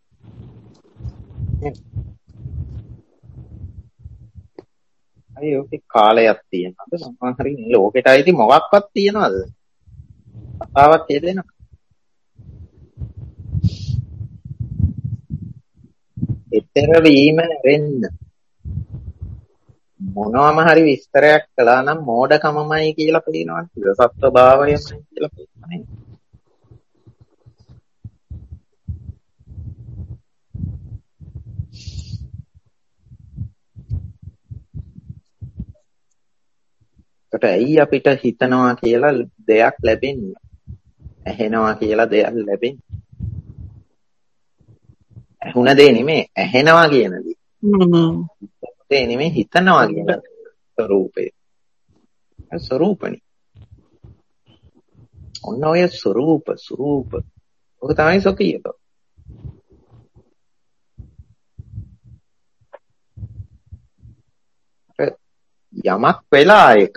අය ඔකේ කාලයක් තියෙනවද? මොනවා හරි ලෝකෙට ඇයිති මොකක්වත් තියනවද? කතාවක් හේදෙන. ඊතර වීම වෙන්න මොනවාම හරි විස්තරයක් කළා නම් මෝඩකමමයි කියලා පේනවා. සත්ව භාවයමයි කියලා පේනවා. ඒකට ඇයි අපිට හිතනවා කියලා දෙයක් ලැබෙන්නේ? ඇහෙනවා කියලා දෙයක් ලැබෙන්නේ? ඇහුණ දේ නෙමෙයි ඇහෙනවා කියන දේ. හ්ම්. ඒ නෙමෙයි හිතනවා කියන ස්වરૂපය. ඒ ස්වરૂපණි. ඔන්න ඔය ස්වરૂප ස්වરૂප. ඔක තමයි සොකියක. යමක් වෙලා එකක්.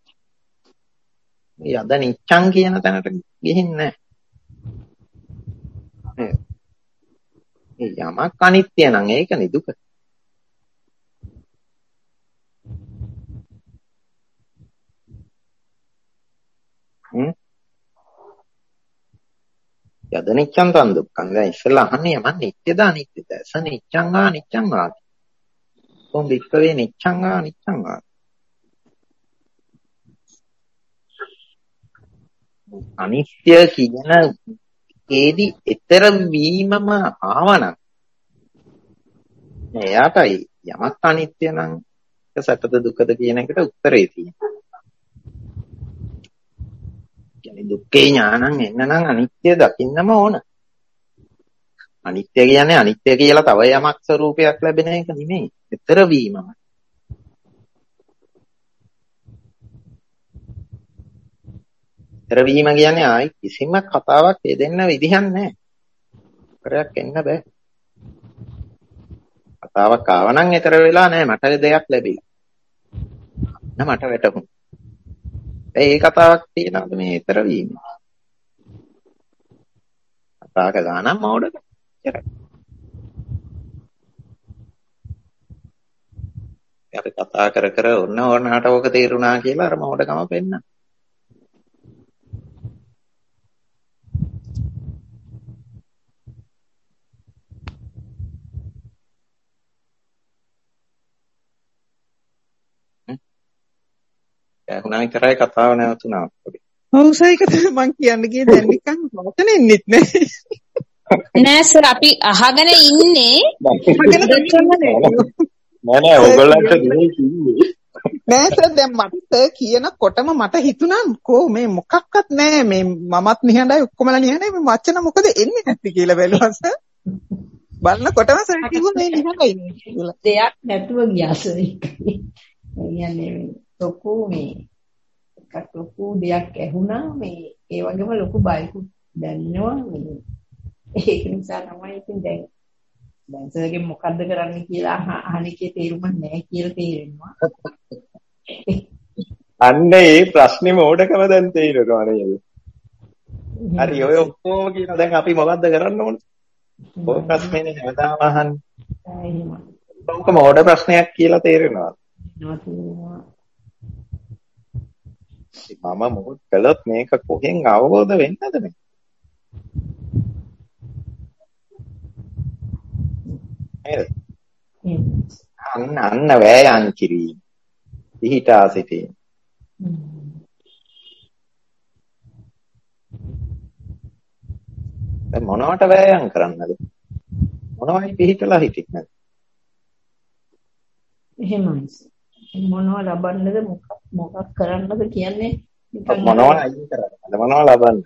මේ යද නිච්ඡං කියන තැනට ගිහින්නේ නැහැ. මේ යමක් අනිත්‍ය නම් ඒකනේ දුක. හ්ම්. යද නිච්ඡං තන් දුක්ඛං. දැන් ඉස්සෙල්ලා අහන්නේ යමක් නිත්‍යද අනිත්‍යද? ස නිච්ඡං ආ නිච්ඡං ආ. කොම් වික්කවේ නිච්ඡං ආ නිච්ඡං ආ. අනිත්‍ය කියන ඒදි ඊතර වීමම ආවනම් එයාටයි යමක් අනිත්‍ය නම් ඒක සැපද දුකද කියන එකට උත්තරේ තියෙනවා. කියන්නේ දුක්ඛේ ඥානං එන්න නම් අනිත්‍ය දකින්නම ඕන. අනිත්‍ය කියන්නේ අනිත්‍ය කියලා තව යමක් ස්වરૂපයක් ලැබෙන එක නෙමෙයි. ඊතර වීමම. ඊතර වීම කියන්නේ ආයි කිසිම කතාවක් දෙන්න විදිහක් නැහැ. කරයක් එන්න බෑ. කතාවක් ආව නම් ඊතර වෙලා නැහැ. මට දෙයක් ලැබිලා. නෑ මට වැටහුණා. ඒ කතාවක් තියනවාද මේ ඊතර වීම? කතා කළා නම් මෝඩද? ඉතරයි. අපි කතා කර කර ඔන්න ඕනකට ඕක තේරුණා කියලා අර මෝඩකම පෙන්නන. ඇහුණා විතරයි කතාව නැවතුණා. ඔව් සර් ඒක තමයි මං කියන්න ගියේ දැන් නිකන් වචන එන්නෙත් නෑ. නෑ සර් අපි අහගෙන ඉන්නේ. නෑ නෑ ඔයගොල්ලන්ට නෙමෙයි කිව්වේ. නෑ සර් දැන් මට කියනකොටම මට හිතුණා කෝ මේ මොකක්වත් නෑ මේ මමත් නිහඬයි ඔක්කොමලා නිහඬයි මේ වචන මොකද එන්නේ නැති කියලා බැලුවා සර්. බලනකොටම සර් කිව්වා මේ නිහඬයි නේ කියලා. දෙයක් නැතුව ගියා සර් ඒක. කියන්නේ ලොකු මේ එකක් ලොකු දෙයක් ඇහුණා මේ ඒ වගේම ලොකු බයකුත් දැනෙනවා මේ ඒක නිසා තමයි ඉතින් දැන් දැන් සර්ගෙන් මොකද්ද කරන්න කියලා අහන එකේ තේරුම නැහැ කියලා තේරෙනවා. අන්න ඒ ප්‍රශ්නේ මොඩකම දැන් තේරෙනවා නේද? හරි ඔය ඔක්කොම කියන දැන් අපි මොකද්ද කරන්න ඕනේ? ඔය ප්‍රශ්නේ හැමදාම අහන්නේ. එහෙම. ඔක මොඩ ප්‍රශ්නයක් කියලා තේරෙනවා. නවතිනවා. මම මොකද කළොත් මේක කොහෙන් අවබෝධ වෙන්නද මේ? නේද? අන්න අන්න වෑයම් කිරීම. පිහිටා සිටීම. දැන් මොනවට වෑයම් කරන්නද? මොනවයි පිහිටලා හිටින්නේ? එහෙමයි. මොනව ලබන්නද මොකක් මොකක් කරන්නද කියන්නේ මොනව අයින් කරන්නද මොනව ලබන්නද?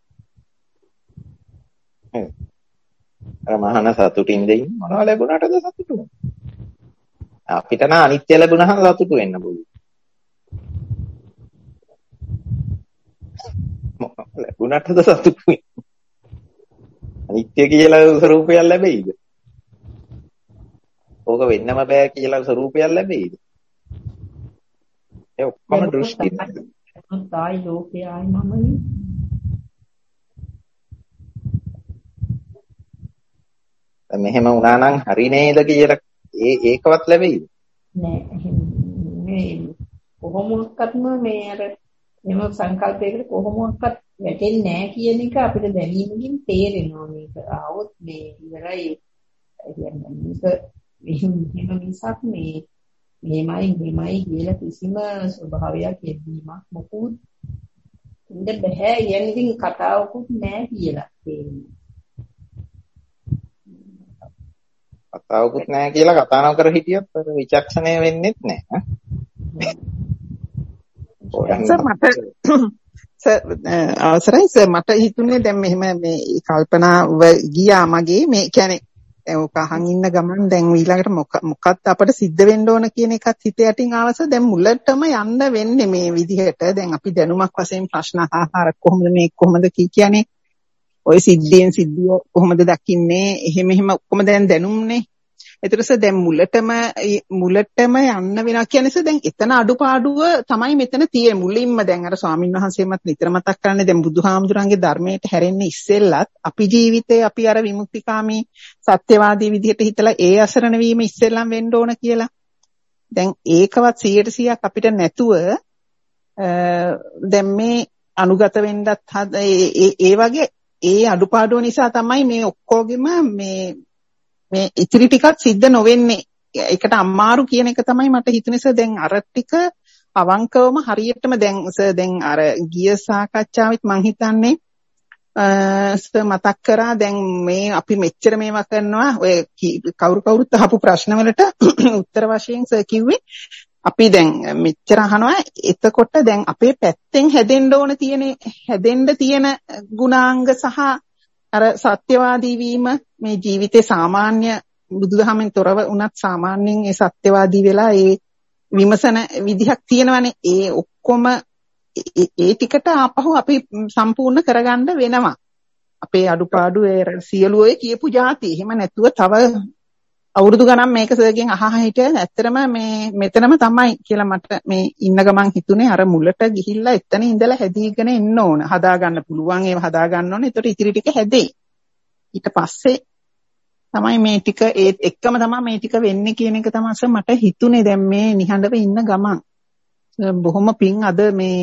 අර මහාන සතුටින් දෙයින් මොනව ලැබුණාටද සතුටු වෙන්නේ? අපිට නම් අනිත්‍ය ලැබුණාම සතුටු වෙන්න පුළුවන්. මොකක් ලැබුණාටද සතුටු වෙන්නේ? අනිත්‍ය කියලා ස්වરૂපයක් ලැබෙයිද? ඕක වෙන්නම බෑ කියලා ස්වરૂපයක් ලැබෙයිද? ඒ ඔක්කොම දෘෂ්ටි. තායි ලෝකේ ආයි මමනේ. මෙහෙම වුණා නම් හරි නේද කියලා ඒ ඒකවත් ලැබෙයිද? නෑ මේ කොහොමකත්ම මේ අර එම සංකල්පයකට කොහොමවත් වැටෙන්නේ නෑ කියන එක අපිට දැනීමකින් තේරෙනවා. මේක ආවොත් මේ ඉවරයි කියන්නේ මේක මෙහෙම මිසක් මේ මෙහෙමයි මෙහෙමයි කියලා කිසිම ස්වභාවයක් යෙදීමක් මොකුත් ඉන්න බෑ. කියන්නේ ඉතින් කතාවකුත් නෑ කියලා තේරෙනවා. කතාවකුත් නැහැ කියලා කතා නොකර හිටියොත් විචක්ෂණය වෙන්නේත් නැහැ. සර් මට සර් අවසරයි සර් මට හිතුනේ දැන් මෙහෙම මේ කල්පනාව ගියා මගේ මේ කියන්නේ ඔක අහන් ඉන්න ගමන් දැන් ඊළඟට මොකක්ද අපිට සිද්ධ වෙන්න ඕන කියන එකත් හිත යටින් ආවස දැන් මුලටම යන්න වෙන්නේ මේ විදිහට. දැන් අපි දැනුමක් වශයෙන් ප්‍රශ්න අහහාර කොහොමද මේ කොහොමද කියන්නේ ඔය සිද්ධියෙන් සිද්ධිය කොහොමද දකින්නේ එහෙම එහෙම ඔක්කොම දැන් දැනුම්නේ. ඒතරස දැන් මුලටම මුලටම යන්න වෙනවා කියනස දැන් එතන අඩුපාඩුව තමයි මෙතන තියෙන්නේ. මුලින්ම දැන් අර ස්වාමින් වහන්සේමත් නිතර මතක් කරන්නේ දැන් බුදුහාමුදුරන්ගේ ධර්මයට හැරෙන්න ඉස්සෙල්ලත් අපි ජීවිතේ අපි අර විමුක්තිකාමී සත්‍යවාදී විදිහට හිතලා ඒ අසරණ වීම ඉස්සෙල්ලම වෙන්න ඕන කියලා. දැන් ඒකවත් සීයට සීයක් අපිට නැතුව දැන් මේ අනුගත වෙන්නත් ඒ වගේ ඒ අඩුපාඩුව නිසා තමයි මේ ඔක්කොගෙම මේ මේ ඉතිරි ටිකක් සිද්ධ නොවෙන්නේ. ඒකට අමාරු කියන එක තමයි මට හිතුනේ සර්. දැන් අර ටික අවංකවම හරියටම දැන් සර් දැන් අර ගිය සාකච්ඡාවෙත් මම හිතන්නේ සර් මතක් කරා දැන් මේ අපි මෙච්චර මේවා කරනවා ඔය කවුරු කවුරුත් අහපු ප්‍රශ්න වලට උත්තර වශයෙන් සර් කිව්වේ අපි දැන් මෙච්චර අහනවා. එතකොට දැන් අපේ පැත්තෙන් හැදෙන්න ඕන තියෙන හැදෙන්න තියෙන ගුණාංග සහ අර සත්‍යවාදී වීම මේ ජීවිතේ සාමාන්‍ය බුදුදහමෙන් තොරව උනත් සාමාන්‍යයෙන් ඒ සත්‍යවාදී වෙලා ඒ විමසන විදිහක් තියෙනවානේ. ඒ ඔක්කොම ඒ ටිකට ආපහු අපි සම්පූර්ණ කරගන්න වෙනවා. අපේ අඩුපාඩු ඒ සියලු ඔය කියපු જાති. එහෙම නැතුව තව අවුරුදු ගණන් මේක සර්ගෙන් අහහ හිටියද ඇත්තටම මේ මෙතනම තමයි කියලා මට මේ ඉන්න ගමන් හිතුනේ අර මුලට ගිහිල්ලා එතන ඉඳලා හැදීගෙන එන්න ඕන. හදා ගන්න පුළුවන් ඒව හදා ගන්න ඕනේ. ඒතකොට ඉතිරි ටික හැදෙයි. ඊට පස්සේ තමයි මේ ටික ඒත් එක්කම තමයි මේ ටික වෙන්නේ කියන එක තමයි මට හිතුනේ දැන් මේ නිහඬව ඉන්න ගමන්. බොහොම පිං අද මේ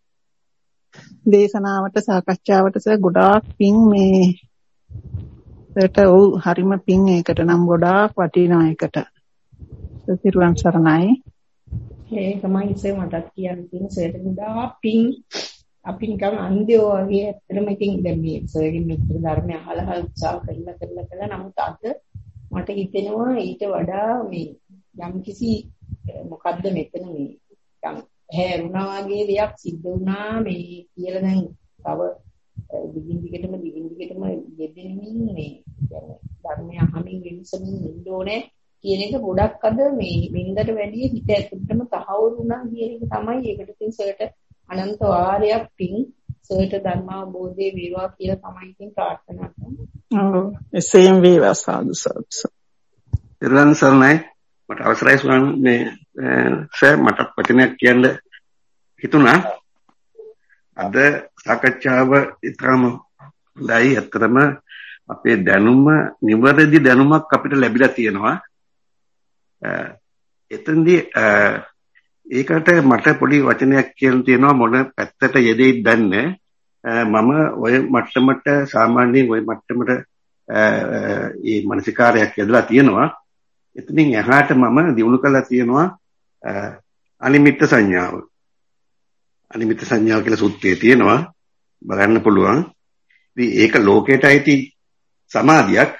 දේශනාවට සාකච්ඡාවට සර් ගොඩාක් පිං මේ ඒකට ඔව් හරිම පිං ඒකට නම් ගොඩාක් වටිනා එකට. සිරුවන් සරණයි. ඒ තමයි ඉතින් මටත් කියන්න තියෙන සර්ට ගොඩාක් පිං අපි නිකන් අන්ධයෝ වගේ ඇත්තටම ඉතින් දැන් මේ සර්ගෙන් මෙච්චර ධර්මය අහලා උත්සාහ කරලා කරලා කරලා නමුත් අද මට හිතෙනවා ඊට වඩා මේ යම්කිසි මොකද්ද මෙතන මේ හැරුණා වගේ දෙයක් සිද්ධ වුණා මේ කියලා දැන් තව දිගින් දිගටම දිගින් දිගටම යෙදෙමින් මේ කියන්නේ ධර්මය අහමින් විමසමින් ඉන්න ඕනේ කියන එක ගොඩක් අද මේ වෙනදට වැඩිය හිත ඇතුළටම තහවුරු වුණා කියන එක තමයි. ඒකට ඉතින් සර්ට අනන්ත වාරයක් පිං සර්ට ධර්මාවබෝධය වේවා කියලා තමයි ඉතින් ප්‍රාර්ථනා කරන්නේ. ඔව් එසේම වේවා සාදු සාදු. ඉරන් සර්ණයි මට අවසරයි ස්වාමී මේ සර් මට වචනයක් කියන්න හිතුණා. අද සාකච්ඡාව ඉතරම හොඳයි. ඇත්තටම අපේ දැනුම නිවැරදි දැනුමක් අපිට ලැබිලා තියෙනවා. එතෙන්දී ඒකට මට පොඩි වචනයක් කියන්න තියෙනවා. මොන පැත්තට යෙදෙයිද දන්නේ මම ওই මට්ටමට සාමාන්‍යයෙන් ওই මට්ටමට ඒ මානසිකාරයක් යදලා තියෙනවා. එතනින් එහාට මම දිනු කළා තියෙනවා අනිමිත්ත සංඥාව. අනිමිත්ත සංඥාව කියලා සූත්‍රයේ තියෙනවා බලන්න පුළුවන්. ඉතින් ඒක ලෝකයට අයිති සමාධියක්.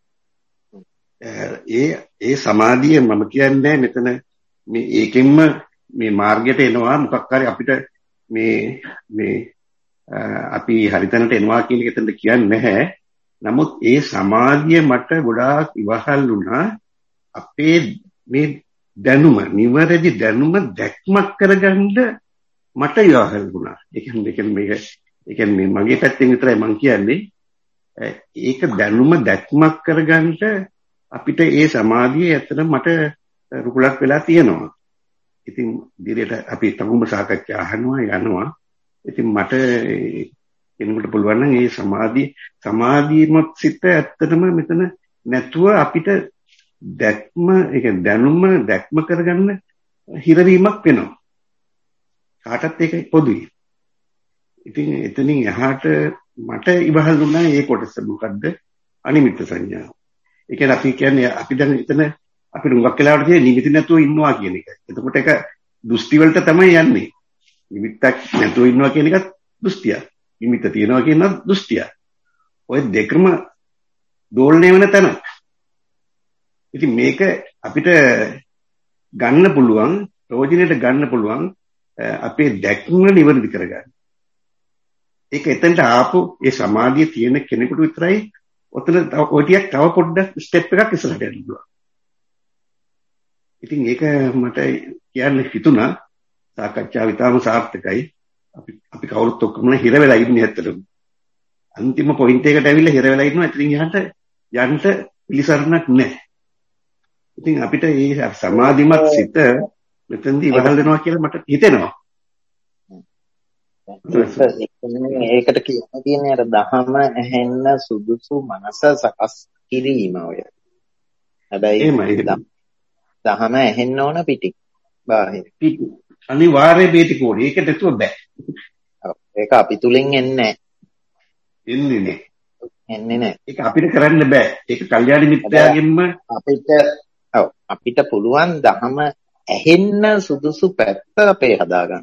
ඒ ඒ සමාධිය මම කියන්නේ මෙතන මේ ඒකෙන්ම මේ මාර්ගයට එනවා මොකක් හරි අපිට මේ මේ අපි හරිතැනට එනවා කියන එක එතනද කියන්නේ නැහැ. නමුත් ඒ සමාධිය මට ගොඩාක් ඉවහල් වුණා අපේ මේ දැනුම නිවැරදි දැනුම දැක්මක් කරගන්න මට ඉවහල් වුණා. ඒ කියන්නේ මේක ඒ කියන්නේ මගේ පැත්තෙන් විතරයි මම කියන්නේ. ඒක දැනුම දැක්මක් කරගන්න අපිට ඒ සමාධිය ඇත්තට මට රුකුලක් වෙලා තියෙනවා. ඉතින් දිරේට අපි තමුම සාකච්ඡා අහනවා යනවා. ඉතින් මට කෙනෙකුට පුළුවන් නම් මේ සමාධිය සමාධියමත් සිත ඇත්තටම මෙතන නැතුව අපිට දැක්ම ඒ කියන්නේ දැනුම දැක්ම කරගන්න හිරවීමක් වෙනවා. කාටත් ඒක පොදුයි. ඉතින් එතනින් එහාට මට ඉවහල් වුණා මේ කොටස මොකද්ද? අනිමිත්ත සංඥාව. ඒ කියන්නේ අපි කියන්නේ අපි දැන් එතන අපි රුඟක් වෙලාවට කියන්නේ නිමිති නැතුව ඉන්නවා කියන එක. එතකොට ඒක දෘෂ්ටි වලට තමයි යන්නේ. නිමිත්තක් නැතුව ඉන්නවා කියන එකත් දෘෂ්ටියක්. නිමිත්ත තියනවා කියනත් දෘෂ්ටියක්. ඔය දෙකම දෝලණය වෙන තැන. ඉතින් මේක අපිට ගන්න පුළුවන්, ප්‍රයෝජනෙට ගන්න පුළුවන් අපේ දැක්ම නිවැරදි කරගන්න. ඒක එතනට ආපු ඒ සමාධිය තියෙන කෙනෙකුට විතරයි ඔතන ඔය ටික තව පොඩ්ඩක් ස්ටෙප් එකක් ඉස්සරහට යන්න පුළුවන්. ඉතින් ඒක මට කියන්න හිතුණා සාකච්ඡාව ඉතාම සාර්ථකයි. අපි අපි කවුරුත් ඔක්කොම හිර වෙලා ඉන්නේ ඇත්තටම. අන්තිම පොයින්ට් එකට ඇවිල්ලා හිර වෙලා ඉන්නවා. ඉතින් යහට යන්න පිළිසරණක් නැහැ. ඉතින් අපිට මේ සමාධිමත් සිත මෙතෙන්දී ඉවහල් වෙනවා කියලා මට හිතෙනවා. ඒකට කියන්න තියෙන්නේ අර දහම ඇහෙන්න සුදුසු මනස සකස් කිරීම ඔය. හැබැයි දහම ඇහෙන්න ඕන පිටි. බාහිර. පිටි. අනිවාර්යයෙන් පිටි කෝඩි. ඒක නැතුව බෑ. ඒක අපි තුලින් එන්නේ නැහැ. එන්නේ නැහැ. එන්නේ නැහැ. ඒක අපිට කරන්න බෑ. ඒක කල්යාණ මිත්‍යාගෙන්ම අපිට ඔව් අපිට පුළුවන් දහම ඇහෙන්න සුදුසු පැත්ත අපේ හදාගන්න.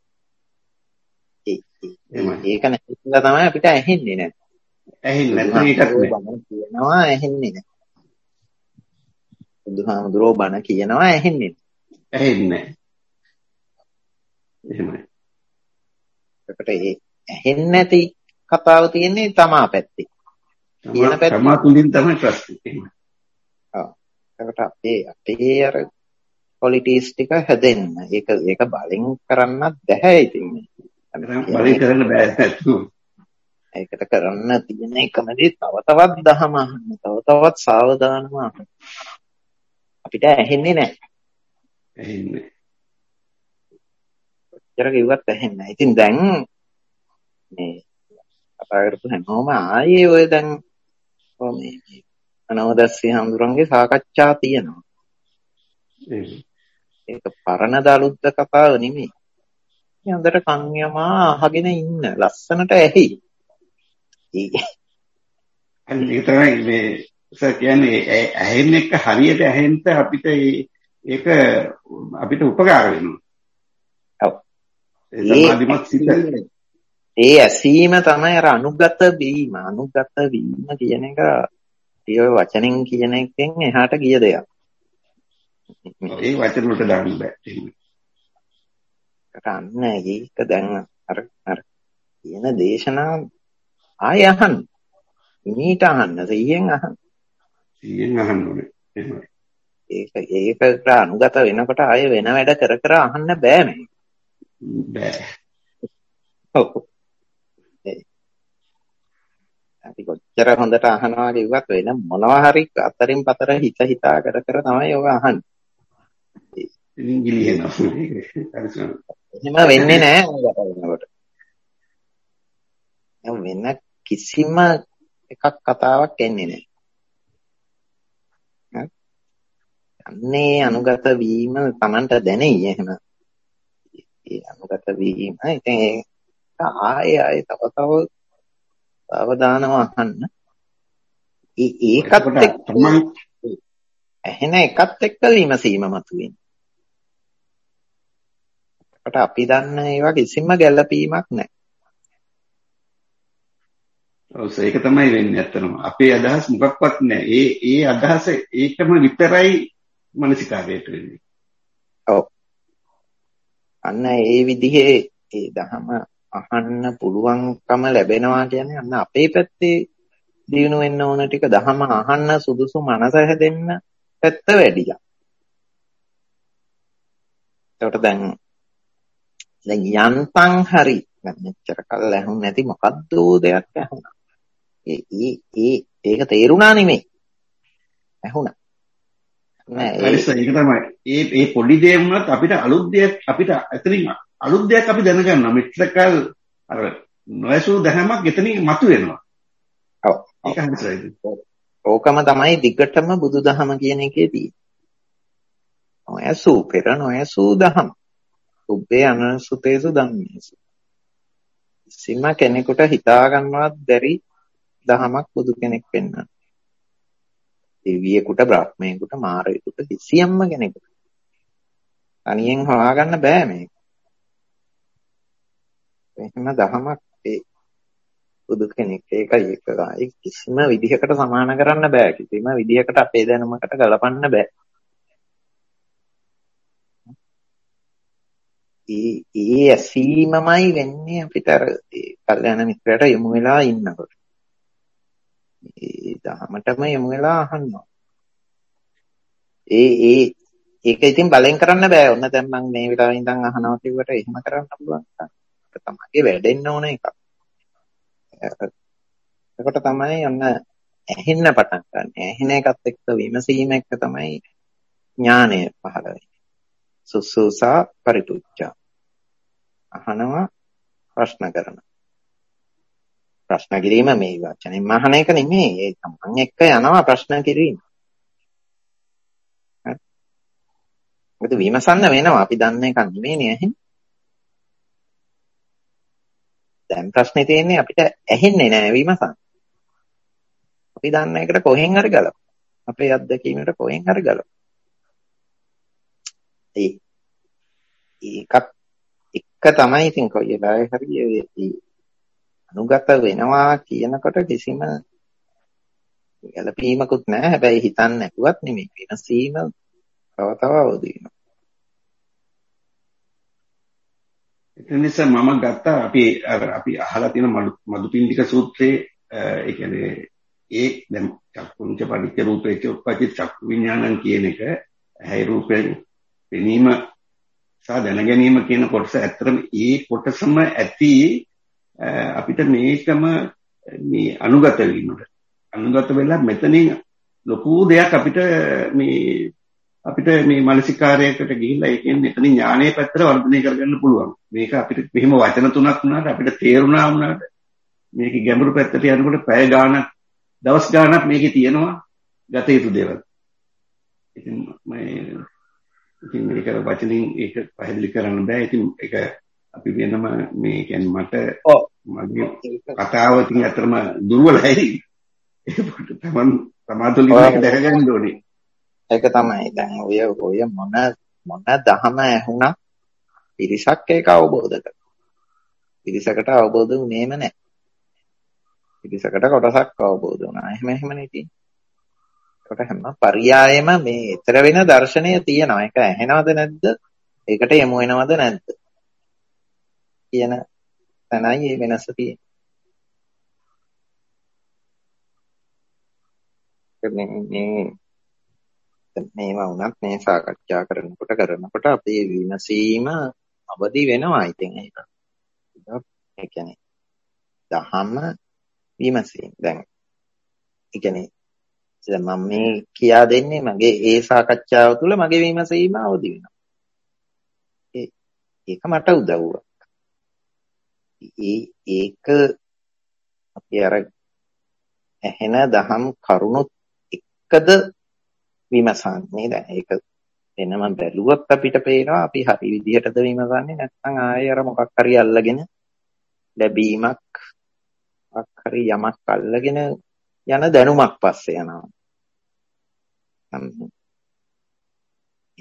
ඒක නැතිලා තමයි අපිට ඇහෙන්නේ නැහැ. ඇහෙන්නේ නැත්නම් ඒකත් නෑ. කියනවා ඇහෙන්නේ නැහැ. බුදුහාමුදුරෝ බණ කියනවා ඇහෙන්නේ නැහැ. ඇහෙන්නේ නැහැ. එහෙමයි. ඒකට ඒ ඇහෙන්නේ නැති කතාව තියෙන්නේ තමා පැත්තේ. කියන පැත්ත තමා තුලින් තමයි ප්‍රශ්නේ. ඔව්. ඒකට අපේ අපේ අර ක්වොලිටිස් ටික හැදෙන්න. ඒක ඒක බලෙන් කරන්නත් බැහැ ඉතින්. බලෙන් කරන්න බෑ නේද? ඒකට කරන්න තියෙන එකම දේ තව තවත් දහම අහන්න. තව තවත් සාවධානව අහන්න. අපිට ඇහෙන්නේ නැහැ. ඇහෙන්නේ. කොච්චර කිව්වත් ඇහෙන්නේ නැහැ. ඉතින් දැන් මේ කතා කරපු හැමෝම ආයේ ඔය දැන් මේ අනවදස්සී හඳුරන්ගේ සාකච්ඡා තියෙනවා. ඒක පරණ දලුද්ද කතාව නෙමෙයි. මේ හොඳට කන් යමා අහගෙන ඉන්න ලස්සනට ඇහි. ඒක තමයි මේ සර් කියන්නේ ඇහෙන එක හරියට ඇහෙන්න අපිට ඒක අපිට උපකාර වෙනවා. ඔව්. ඒ ඇසීම තමයි අර අනුගත වීම. අනුගත වීම කියන එක ඒ වචනෙන් කියන එකෙන් එහාට ගිය දෙයක්. ඒ වචන වලට දාන්න බෑ. කරන්න ඒක දැන් අර අර කියන දේශනා ආය අහන්න. ඉමීට අහන්න, සීයෙන් අහන්න. සීයෙන් අහන්න ඕනේ. එහෙමයි. ඒක ඒකට අනුගත වෙනකොට ආය වෙන වැඩ කර කර අහන්න බෑ මේ. බෑ. ඔව්. අපි කොච්චර හොඳට අහනවා කිව්වත් වෙන මොනවා හරි අතරින් පතර හිත හිතා කර කර තමයි ඔය අහන්නේ. ඉතින් ගිලිහෙනවා. එහෙම වෙන්නේ නැහැ අනුගත වෙනකොට. වෙන කිසිම එකක් කතාවක් එන්නේ නැහැ. අන්නේ අනුගත වීම Tamanට දැනෙයි එහෙම. ඒ අනුගත වීම ඉතින් ආයෙ ආයෙ තව තව අවධානව අහන්න. ඒ ඒකත් එක්ක ඇහෙන එකත් එක්ක විමසීම මතුවෙන්නේ. ඒකට අපි දන්න ඒවා කිසිම ගැළපීමක් නැහැ. ඔව් ඒක තමයි වෙන්නේ ඇත්තටම. අපේ අදහස් මොකක්වත් නැහැ. ඒ ඒ අදහස ඒකම විතරයි මනසිකාරයට වෙන්නේ. ඔව්. අන්න ඒ විදිහේ ඒ දහම අහන්න පුළුවන්කම ලැබෙනවා කියන්නේ අන්න අපේ පැත්තේ දිනු වෙන්න ඕන ටික දහම අහන්න සුදුසු මනස හැදෙන්න පැත්ත වැඩිලා. ඒකට දැන් දැන් යන්තම් හරි මෙච්චර කල් ඇහුන් නැති මොකද්ද දෙයක් ඇහුණා. ඒ ඒ ඒ ඒක තේරුණා නෙමෙයි. ඇහුණා. නෑ ඒක තමයි. ඒ ඒ පොඩි දේ වුණත් අපිට අලුත් දෙයක් අපිට එතනින් අලුත් දෙයක් අපි දැනගන්නවා. මෙච්චරකල් අර නොයසු දහමක් එතනින් මතුවෙනවා. ඔව්. ඒක හරියි. ඕකම තමයි දිගටම බුදුදහම කියන එකේ තියෙන්නේ. නොයසු පෙර නොයසු දහම. උබ්බේ අනසුතේසු ධම්මේසු. සිම කෙනෙකුට හිතා ගන්නවත් බැරි දහමක් බුදු කෙනෙක් වෙන්න. දෙවියෙකුට බ්‍රහ්මයෙකුට මාරයෙකුට කිසියම්ම කෙනෙකුට තනියෙන් හොයාගන්න බෑ මේක. එහෙම දහමක් ඒ බුදු කෙනෙක් ඒකයි ඒක කිසිම විදිහකට සමාන කරන්න බෑ. කිසිම විදිහකට අපේ දැනුමකට ගලපන්න බෑ. ඒ ඒ ඇසීමමයි වෙන්නේ අපිට අර ඒ කල්යනා මිත්‍රයට යොමු වෙලා ඉන්නකොට. ඒ දහමටම යොමු වෙලා අහනවා. ඒ ඒ ඒක ඉතින් බලෙන් කරන්න බෑ. ඔන්න දැන් මම මේ වෙලාවේ ඉඳන් අහනවා කිව්වට එහෙම කරන්න පුළුවන්. ඒක තමයි වැඩෙන්න ඕන එකක්. එතකොට තමයි ඔන්න ඇහෙන්න පටන් ගන්න. ඇහෙන එකත් එක්ක විමසීම එක්ක තමයි ඥානය පහළ වෙන්නේ. සුසුසා පරිතුච්ඡා. අහනවා ප්‍රශ්න කරනවා. ප්‍රශ්න කිරීම මේ වචනෙන් අහන එක නෙමෙයි. ඒ තමන් එක්ක යනවා ප්‍රශ්න කිරීම. හරි. මොකද විමසන්න වෙනවා. අපි දන්න එක නෙමෙයිනේ ඇහෙන්නේ. දැන් ප්‍රශ්නේ තියෙන්නේ අපිට ඇහෙන්නේ නැහැ විමසන්න. අපි දන්න එකට කොහෙන් හරි ගලප. අපේ අත්දැකීමකට කොහෙන් හරි ගලප. ඒ ඒකත් එක තමයි ඉතින් කොයි වෙලාවෙ හරි ඒ අනුගත වෙනවා කියනකොට කිසිම ගැළපීමකුත් නැහැ. හැබැයි හිතන්නේ නැතුවත් නෙමෙයි. වෙනසීම තව තව අවදි වෙනවා. ඒ නිසා මම ගත්තා අපි අපි අහලා තියෙන මදුපිණ්ඩික සූත්‍රයේ ඒ කියන්නේ ඒ දැන් චක්කුංච පටිච්ච රූපේච උප්පජ්ජ චක්කු විඥානං කියන එක ඇයි රූපේ පෙනීම සහ දැන ගැනීම කියන කොටස ඇත්තටම ඒ කොටසම ඇති අපිට මේකම මේ අනුගත වීමට අනුගත වෙලා මෙතනින් ලොකු දෙයක් අපිට මේ අපිට මේ මානසිකාරයකට ගිහිල්ලා ඒකෙන් එතනින් ඥානයේ පැත්තට වර්ධනය කරගන්න පුළුවන්. මේක අපිට මෙහෙම වචන තුනක් වුණාට අපිට තේරුණා වුණාට මේක ගැඹුරු පැත්තට යනකොට පැය ගාණක් දවස් ගාණක් මේකේ තියෙනවා ගත යුතු දේවල්. ඉතින් මේ ඉතින් මේක වචනින් ඒක පැහැදිලි කරන්න බෑ. ඉතින් ඒක අපි වෙනම මේ කියන්නේ මට මගේ කතාව තින් අතරම දුර්වලයි. ඒක තමන් සමාතුලින් මේක දැකගන්න ඕනේ. ඒක තමයි. දැන් ඔය ඔය මොන මොන දහම ඇහුණා පිරිසක් ඒක අවබෝධ කරගන්න. පිරිසකට අවබෝධ වුණේම නැහැ. පිරිසකට කොටසක් අවබෝධ වුණා. එහෙම එහෙමනේ තියෙන්නේ. ඒකට හැම පරියායෙම මේ ඊතර වෙන දර්ශනය තියෙනවා. ඒක ඇහෙනවද නැද්ද? ඒකට යමු වෙනවද නැද්ද? කියන තැනයි මේ වෙනස තියෙන්නේ. මේවා වුණත් මේ සාකච්ඡා කරනකොට කරනකොට අපේ විමසීම අවදි වෙනවා. ඉතින් ඒක ඒ කියන්නේ දහම විමසීම. දැන් ඒ කියන්නේ දැන් මම මේ කියා දෙන්නේ මගේ ඒ සාකච්ඡාව තුළ මගේ විමසීම අවදි වෙනවා. ඒ ඒක මට උදව්වක්. ඒ ඒක අපි අර ඇහෙන දහම් කරුණුත් එක්කද විමසන්නේ. දැන් ඒක වෙනම බැලුවොත් අපිට පේනවා අපි හරි විදිහටද විමසන්නේ නැත්නම් ආයෙ අර මොකක් හරි අල්ලගෙන ලැබීමක් මොකක් හරි යමක් අල්ලගෙන යන දැනුමක් පස්සේ යනවා.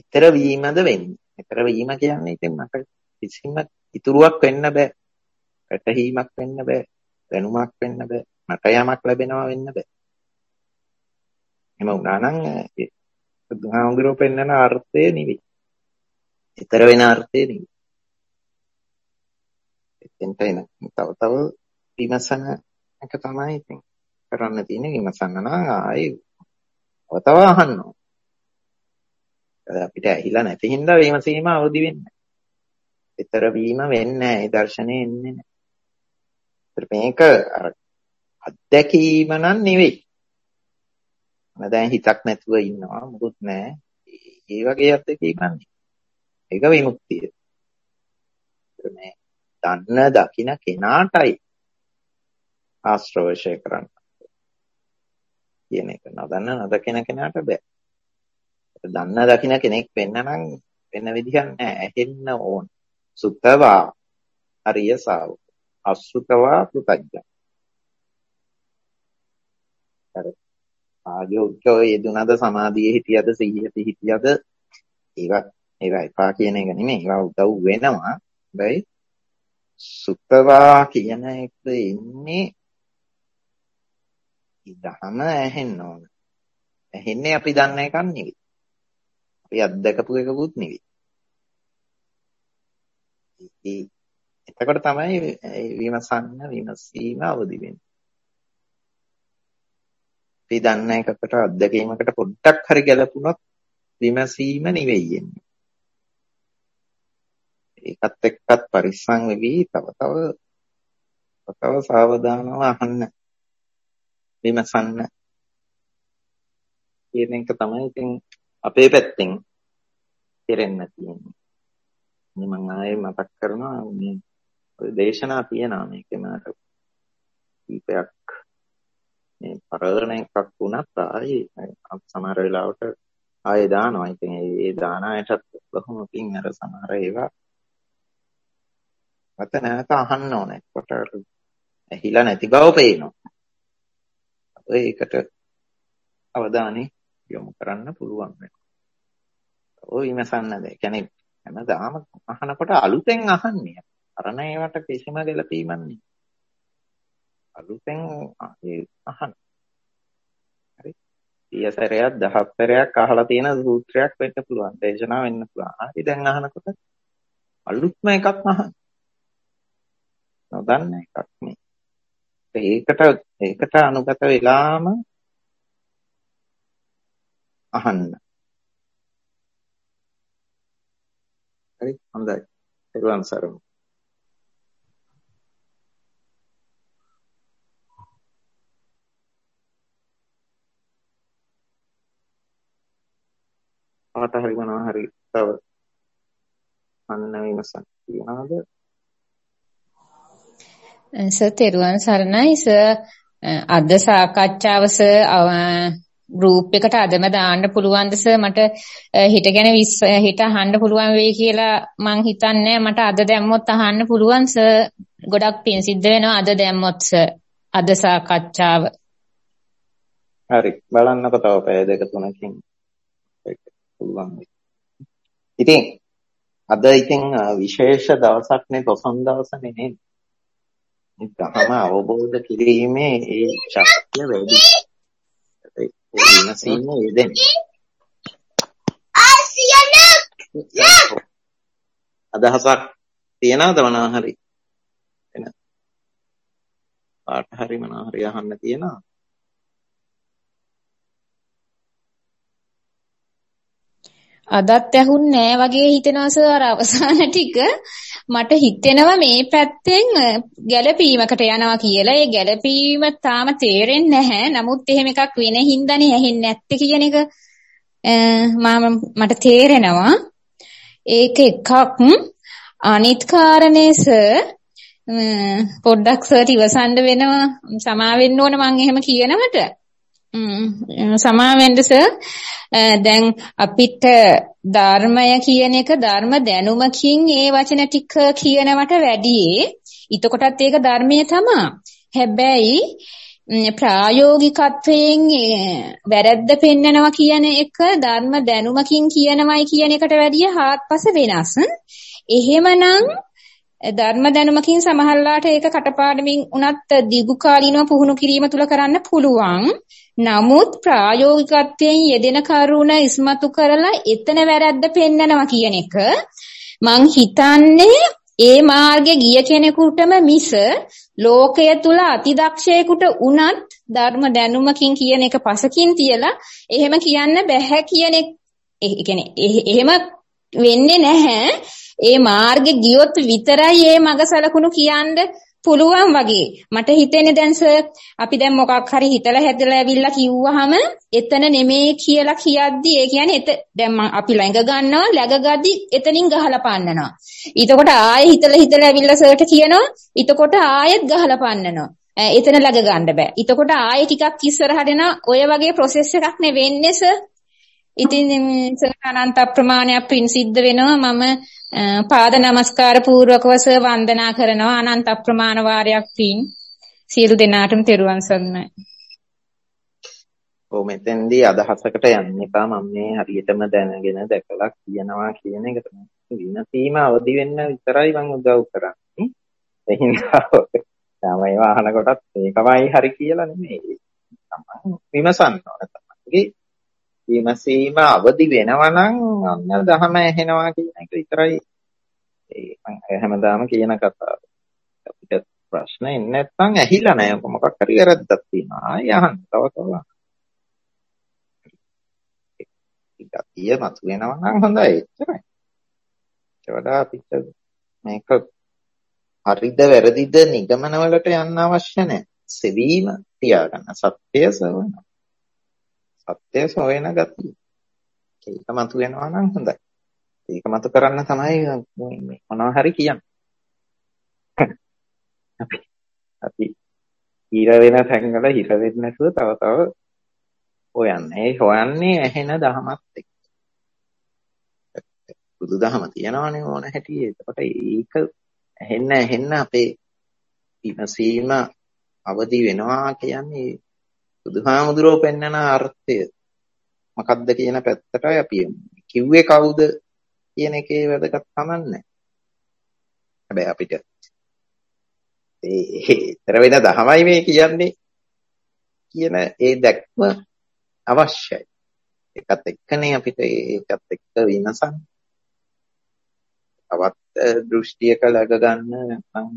ඊතර වීමද වෙන්නේ. ඊතර වීම කියන්නේ ඉතින් මට කිසිම ඉතුරුවක් වෙන්න බෑ. වැටහීමක් වෙන්න බෑ. දැනුමක් වෙන්න බෑ. මට යමක් ලැබෙනවා වෙන්න බෑ. එහෙම වුණා නම් බුදුහාමුදුරුවෝ පෙන්වන අර්ථය නෙවෙයි. ඊතර වෙන අර්ථය නෙවෙයි. එතෙන්ට එන තව තව විමසන එක තමයි ඉතින් කරන්න තියෙන්නේ. විමසන්න නම් ආයේ තව තව අහන්න ඕන. අපිට ඇහිලා නැති හින්දා විමසීම අවදි වෙන්නේ. ඊතර වීම වෙන්නේ නැහැ. ඒ දර්ශනේ එන්නේ නැහැ. මේක අර අත්දැකීම නම් නෙවෙයි. මම දැන් හිතක් නැතුව ඉන්නවා මොකුත් නැහැ. ඒ වගේ අත්දැකීමක් නෙවෙයි. ඒක විමුක්තිය. මේ දන්න දකින්න කෙනාටයි ආශ්‍රවශය කරන්න කියන එක. නොදන්න නොදකින කෙනාට බෑ. දන්න දකින්න කෙනෙක් වෙන්න නම් වෙන විදිහක් නැහැ. ඇහෙන්න ඕන. සුතවා අරිය ශාවක. අසුතවා පුතඥ. අර ආයෝග්‍යෝ යෙදුනද සමාධියේ හිටියද සිහියේ හිටියද ඒවා ඒවා එපා කියන එක නෙමෙයි. ඒවා උදව් වෙනවා. හැබැයි සුතවා කියන එක ඉන්නේ ඉදහම ඇහෙන්න ඕන. ඇහෙන්නේ අපි දන්න එකක් නෙවෙයි. අපි අත්දකපු එකකුත් නෙවෙයි. එතකොට තමයි විමසන්න විමසීම අවදි වෙන්නේ. අපි දන්න එකකට අත්දැකීමකට පොඩ්ඩක් හරි ගැලපුණොත් විමසීම නෙවෙයි එන්නේ. ඒකත් එක්කත් පරිස්සම් වෙවි තව තව තව සාවධානව අහන්න විමසන්න කියන එක තමයි ඉතින් අපේ පැත්තෙන් කෙරෙන්න තියෙන්නේ. මම ආයේ මතක් කරනවා මේ දේශනා තියෙනවා මේකේ මාට කීපයක් මේ පරණ එකක් වුණත් ආයේ සමහර වෙලාවට ආයේ දානවා. ඉතින් ඒ දාන අයටත් බොහොම පිං අර සමහර ඒවා මත නැවත අහන්න ඕනේ. කොට ඇහිලා නැති බව පේනවා. ඒකට අවධානය යොමු කරන්න පුළුවන් වෙනවා. ඔය විමසන්න දෙ. කියන්නේ හැමදාම අහනකොට අලුතෙන් අහන්නේ. අරණ ඒවට කිසිම ගැළපීමක් නෑ. අලුතෙන් අහන්න. හරි. ඊයසරයක් දහස් සැරයක් අහලා තියෙන සූත්‍රයක් වෙන්න පුළුවන්. දේශනා වෙන්න පුළුවන්. හරි දැන් අහනකොට අලුත්ම එකක් අහන්න. නොදන්න එකක් නේ. ඒකට ඒකට අනුගත වෙලාම අහන්න. හරි හොඳයි. ඒරුවන් සරණයි. ආත හරි මොනවා හරි තව අන්න විමසන්න තියනවාද? සර් තෙරුවන් සරණයි සර්. අද සාකච්ඡාව සර් ගෲප් එකට අදම දාන්න පුළුවන්ද සර්? මට හිත ගැන හිත අහන්න පුළුවන් වෙයි කියලා මං හිතන්නේ. මට අද දැම්මොත් අහන්න පුළුවන් සර්. ගොඩක් පින් සිද්ධ වෙනවා අද දැම්මොත් සර්. අද සාකච්ඡාව. හරි බලන්නකො තව පැය දෙක තුනකින් පුළුවන්. ඉතින් අද ඉතින් විශේෂ දවසක් නේ. පොසොන් දවසනේ නේ. ධර්ම අවබෝධ කිරීමේ ඒ ශක්තිය වැඩි. ඒ විමසීම යෙදෙන. අදහසක් තියනවද මොනවා හරි? එන. පාට හරි මොනවා හරි අහන්න තියනවා? අදත් ඇහුන්නේ නෑ වගේ හිතෙනවා සර්. අර අවසාන ටික මට හිතෙනවා මේ පැත්තෙන් ගැළපීමකට යනවා කියලා. ඒ ගැළපීම තාම තේරෙන්නේ නැහැ. නමුත් එහෙම එකක් වෙන හින්දානේ ඇහෙන්නේ නැත්තේ කියන එක මම මට තේරෙනවා. ඒක එකක්. අනිත් කාරණේ සර් පොඩ්ඩක් සර් ඉවසන්න වෙනවා. සමා වෙන්න ඕන මම එහෙම කියනවට. සමාවෙන්න සර්. දැන් අපිට ධර්මය කියන එක ධර්ම දැනුමකින් ඒ වචන ටික කියනවට වැඩියේ එතකොටත් ඒක ධර්මයේ තමයි. හැබැයි ප්‍රායෝගිකත්වයෙන් වැරද්ද පෙන්නනවා කියන එක ධර්ම දැනුමකින් කියනවයි කියන එකට වැඩිය හාත්පස වෙනස්. එහෙමනම් ධර්ම දැනුමකින් සමහරලාට ඒක කටපාඩමින් උනත් දිගු කාලිනව පුහුණු කිරීම තුල කරන්න පුළුවන්. නමුත් ප්‍රායෝගිකත්වයෙන් යෙදෙන කරුණ ඉස්මතු කරලා එතන වැරද්ද පෙන්නනවා කියන එක මං හිතන්නේ ඒ මාර්ගේ ගිය කෙනෙකුටම මිස ලෝකය තුල අතිදක්ෂයෙකුට උනත් ධර්ම දැනුමකින් කියන එක පසකින් තියලා එහෙම කියන්න බෑ කියන එක. ඒ කියන්නේ එහෙම වෙන්නේ නැහැ. ඒ මාර්ගේ ගියොත් විතරයි මේ මග සලකුණු කියන්න පුළුවන් වගේ. මට හිතෙන්නේ දැන් සර් අපි දැන් මොකක් හරි හිතලා හැදලා ඇවිල්ලා කිව්වහම එතන නෙමෙයි කියලා කියද්දි ඒ කියන්නේ දැන් අපි ළඟ ගන්නවා läගගද්දි එතනින් ගහලා පන්නනවා. ඊටකොට ආයෙ හිතලා හිතලා ඇවිල්ලා සර්ට කියනවා ඊටකොට ආයෙත් ගහලා පන්නනවා. එතන läග ගන්න බෑ. ඊටකොට ආයෙ ටිකක් ඉස්සරහට එන ඔය වගේ ප්‍රොසෙස් එකක් නේ වෙන්නේ සර්. ඉතින් සර් අනන්ත ප්‍රමාණයක් පින් සිද්ධ වෙනවා. මම පාද නමස්කාර පූර්වකව සර් වන්දනා කරනවා. අනන්ත ප්‍රමාණ වාරයක් පින් සියලු දෙනාටම තෙරුවන් සරණයි. ඔව් මෙතෙන්දී අදහසකට යන්න එපා. මම මේ හරියටම දැනගෙන දැකලා කියනවා කියන එක තමයි. විනසීම අවදි වෙන්න විතරයි මම උදව් කරන්නේ. එහින්දා තමයි වාහන කොටත් මේකමයි හරි කියලා නෙමෙයි. තමයි විමසන්න ඕන තමයි. විමසීම අවදි වෙනවා නම් අන්න දහම ඇහෙනවා කියන එක විතරයි ඒ මම හැමදාම කියන කතාව. අපිට ප්‍රශ්න එන්නේ නැත්නම් ඇහිලා නැහැ. මොකක් හරි වැරද්දක් තියෙනවා. ආයෙ අහන්න. තව තව ගතිය මතුවෙනවා නම් හොඳයි. එච්චරයි. ඒ වඩා අපිට මේක හරිද වැරදිද නිගමන වලට යන්න අවශ්‍ය නැහැ. සෙවීම තියාගන්න. සත්‍යය සොයන. සත්‍යය සොයන ගතිය. ඒක මතුවෙනවා නම් හොඳයි. ඒක මතු කරන්න තමයි මොනවා හරි කියන්නේ. අපි අපි හිර වෙන තැන්වල හිර වෙන්නේ නැතුව තව තව හොයන්නේ. ඒ හොයන්නේ ඇහෙන දහමත් එක්ක. බුදුදහම තියනවනේ ඕන හැටි. එතකොට ඒක ඇහෙන්න ඇහෙන්න අපේ විමසීම අවදි වෙනවා කියන්නේ බුදුහාමුදුරුවෝ පෙන්වන අර්ථය මොකක්ද කියන පැත්තටයි අපි කිව්වේ කවුද කියන එකේ වැදගත් කමන්නේ. හැබැයි අපිට ඒ ඊතර වෙන දහමයි මේ කියන්නේ කියන ඒ දැක්ම අවශ්‍යයි. ඒකත් එක්කනේ අපිට ඒකත් එක්ක විමසන්න. තවත් දෘෂ්ටියක läග ගන්න නැත්නම්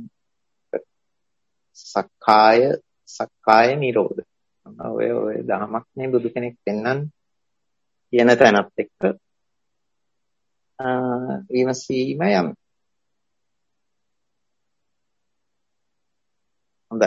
සක්කාය සක්කාය නිරෝධ. ඔය ඔය දහමක් නේ බුදු කෙනෙක් පෙන්වන්නේ කියන තැනත් එක්ක විමසීම යම්. හොඳයි.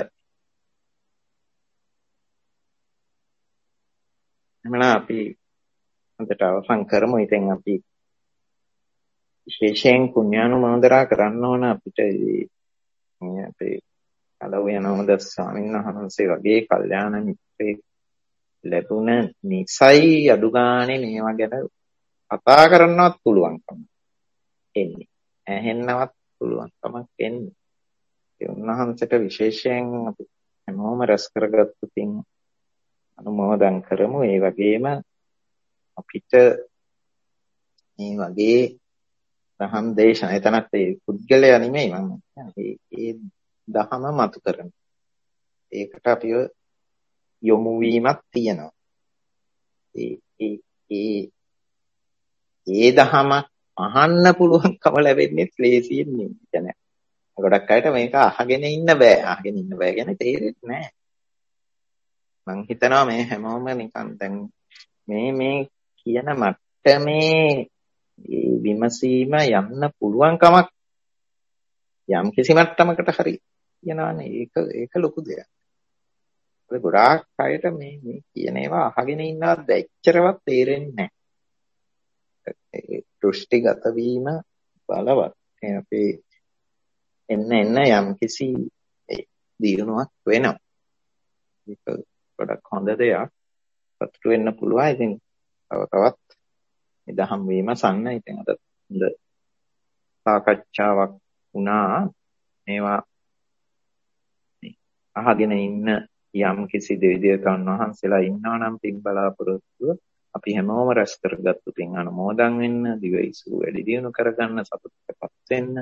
එහෙනම් අපි අදට අවසන් කරමු. ඉතින් අපි විශේෂයෙන් පුණ්‍යානුමෝදනා කරන්න ඕන අපිට මේ අපේ අලව යනවද ස්වාමීන් වහන්සේ වගේ කල්යාණ මිත්‍රයෙක් ලැබුණ නිසයි අඩු ගානේ මේවා ගැන කතා කරන්නවත් පුළුවන්කම එන්නේ. ඇහෙන්නවත් පුළුවන්කමක් එන්නේ. ඒ උන්වහන්සේට විශේෂයෙන් අපි හැමෝම රැස් කරගත්තු තින් අනුමෝදන් කරමු. ඒ වගේම අපිට මේ වගේ දහම් දේශන එතනත් ඒ පුද්ගලයා නෙමෙයි මම කියන්නේ ඒ දහම මතු කරන. ඒකට අපිව යොමු වීමක් තියෙනවා. ඒ ඒ ඒ ඒ දහම අහන්න පුළුවන්කම ලැබෙන්නේ ක්ලේසියෙන් නෙමෙයි. කියන්නේ ගොඩක් අයට මේක අහගෙන ඉන්න බෑ. අහගෙන ඉන්න බෑ කියන්නේ තේරෙන්නේ නැහැ. මං හිතනවා මේ හැමෝම නිකන් දැන් මේ මේ කියන මට්ටමේ මේ විමසීම යන්න පුළුවන් කමක් යම් කිසි මට්ටමකට හරි කියනවානේ. ඒක ඒක ලොකු දෙයක්. ඒ ගොඩාක් අයට මේ මේ කියන ඒවා අහගෙන ඉන්නවත් දැච්චරවත් තේරෙන්නේ නැහැ. ඒ දෘෂ්ටිගත වීම බලවත්. අපි එන්න එන්න යම් කිසි දියුණුවක් වෙනවා. ඒක ගොඩක් හොඳ දෙයක්. සතුටු වෙන්න පුළුවන්. ඉතින් තව තවත් දහම් විමසන්න. ඉතින් අද හොඳ සාකච්ඡාවක් වුණා. මේවා අහගෙන ඉන්න යම් කිසි දෙවිදේවතාවුන් වහන්සේලා ඉන්නවා නම් පින් බලාපොරොත්තුව අපි හැමෝම රැස් කරගත්තු පින් අනුමෝදන් වෙන්න, දිවයිසු වැඩි දියුණු කරගන්න, සතුටටපත් වෙන්න.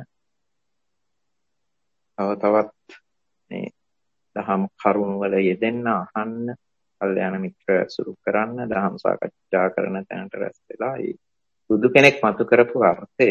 තව තවත් මේ දහම් කරුණ වල යෙදෙන්න, අහන්න, කල්යාණ මිත්‍ර සුරු කරන්න, දහම් සාකච්ඡා කරන තැනට රැස් වෙලා ඒ බුදු කෙනෙක් මතු කරපු අර්ථය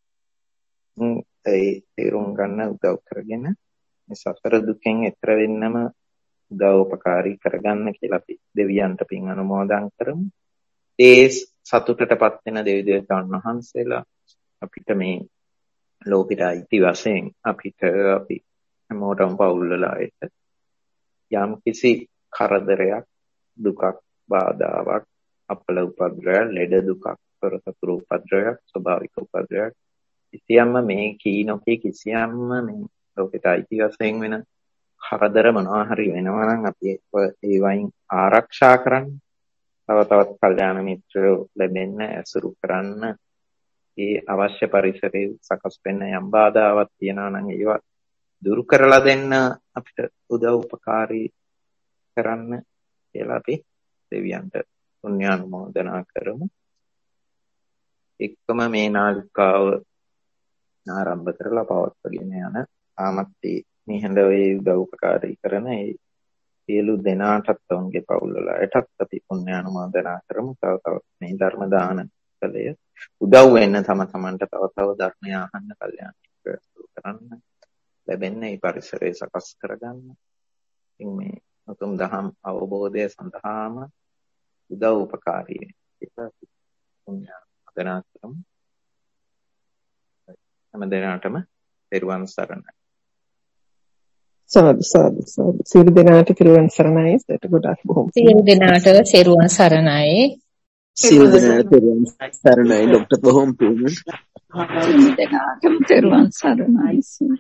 ඒ තේරුම් ගන්න උදව් කරගෙන මේ සතර දුකෙන් එතර වෙන්නම උදව්පකාරී කරගන්න කියලා අපි දෙවියන්ට පින් අනුමෝදන් කරමු. ඒ සතුටටපත් වෙන දෙවි දේවතාවුන් වහන්සේලා අපිට මේ ලෝකෙට අයිති වශයෙන් අපිට අපි හැමෝටම පවුල් වලට යම් කිසි කරදරයක්, දුකක්, බාධාවක්, අපල උපද්‍රවයක්, ලෙඩ දුකක්, පරසතුරු උපද්‍රවයක්, ස්වභාවික උපද්‍රවයක් කිසියම්ම මේ කීනෝකේ කිසියම්ම මේ ලෝකෙට අයිති වශයෙන් වෙන කරදර මොනවා හරි වෙනවා නම් අපි ඒ වයින් ආරක්ෂා කරන්න, තව තවත් කල්යාණ මිත්‍රයෝ ලැබෙන්න, ඇසුරු කරන්න, ඒ අවශ්‍ය පරිසරයේ සකස් වෙන්න යම් බාධාවක් තියෙනවා නම් ඒවා දුරු කරලා දෙන්න අපිට උදව් උපකාරී කරන්න කියලා අපි දෙවියන්ට පුණ්‍යානුමෝදනා කරමු. එක්කම මේ නාලිකාව ආරම්භ කරලා පවත්වාගෙන යන ආමත් නිහඬ වේ උදව් උපකාරී කරන ඒ සියලු දෙනාටත් ඔවුන්ගේ පවුල් වලටත් අපි පුණ්‍යානුමෝදනා කරමු. තව තවත් මේ ධර්ම දාන කලය උදව් වෙන්න තම තමන්ට තව තව ධර්මය අහන්න, කල්යාණ මිත්‍ර කරන්න, ලැබෙන්න මේ පරිසරය සකස් කරගන්න. ඉතින් මේ උතුම් දහම් අවබෝධය සඳහාම උදව් උපකාරී වෙන්න පුණ්‍යානුමෝදනා කරමු. හැම දිනකටම පෙරවන් සරණයි. සාදු සාදු සාදු. සියලු දෙනාට පෙරවන් සරණයි. ඒකට ගොඩාක් බොහොම සියලු දෙනාට පෙරවන් සරණයි. සියලු දෙනාට පෙරවන් සරණයි. ડોક્ટર බොහොම පිං. සියලු දෙනාටම පෙරවන් සරණයි.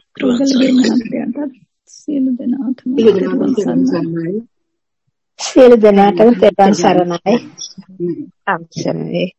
සියලු දෙනාටම පෙරවන් සරණයි. සියලු දෙනාටම පෙරවන් සරණයි. අවසරයි.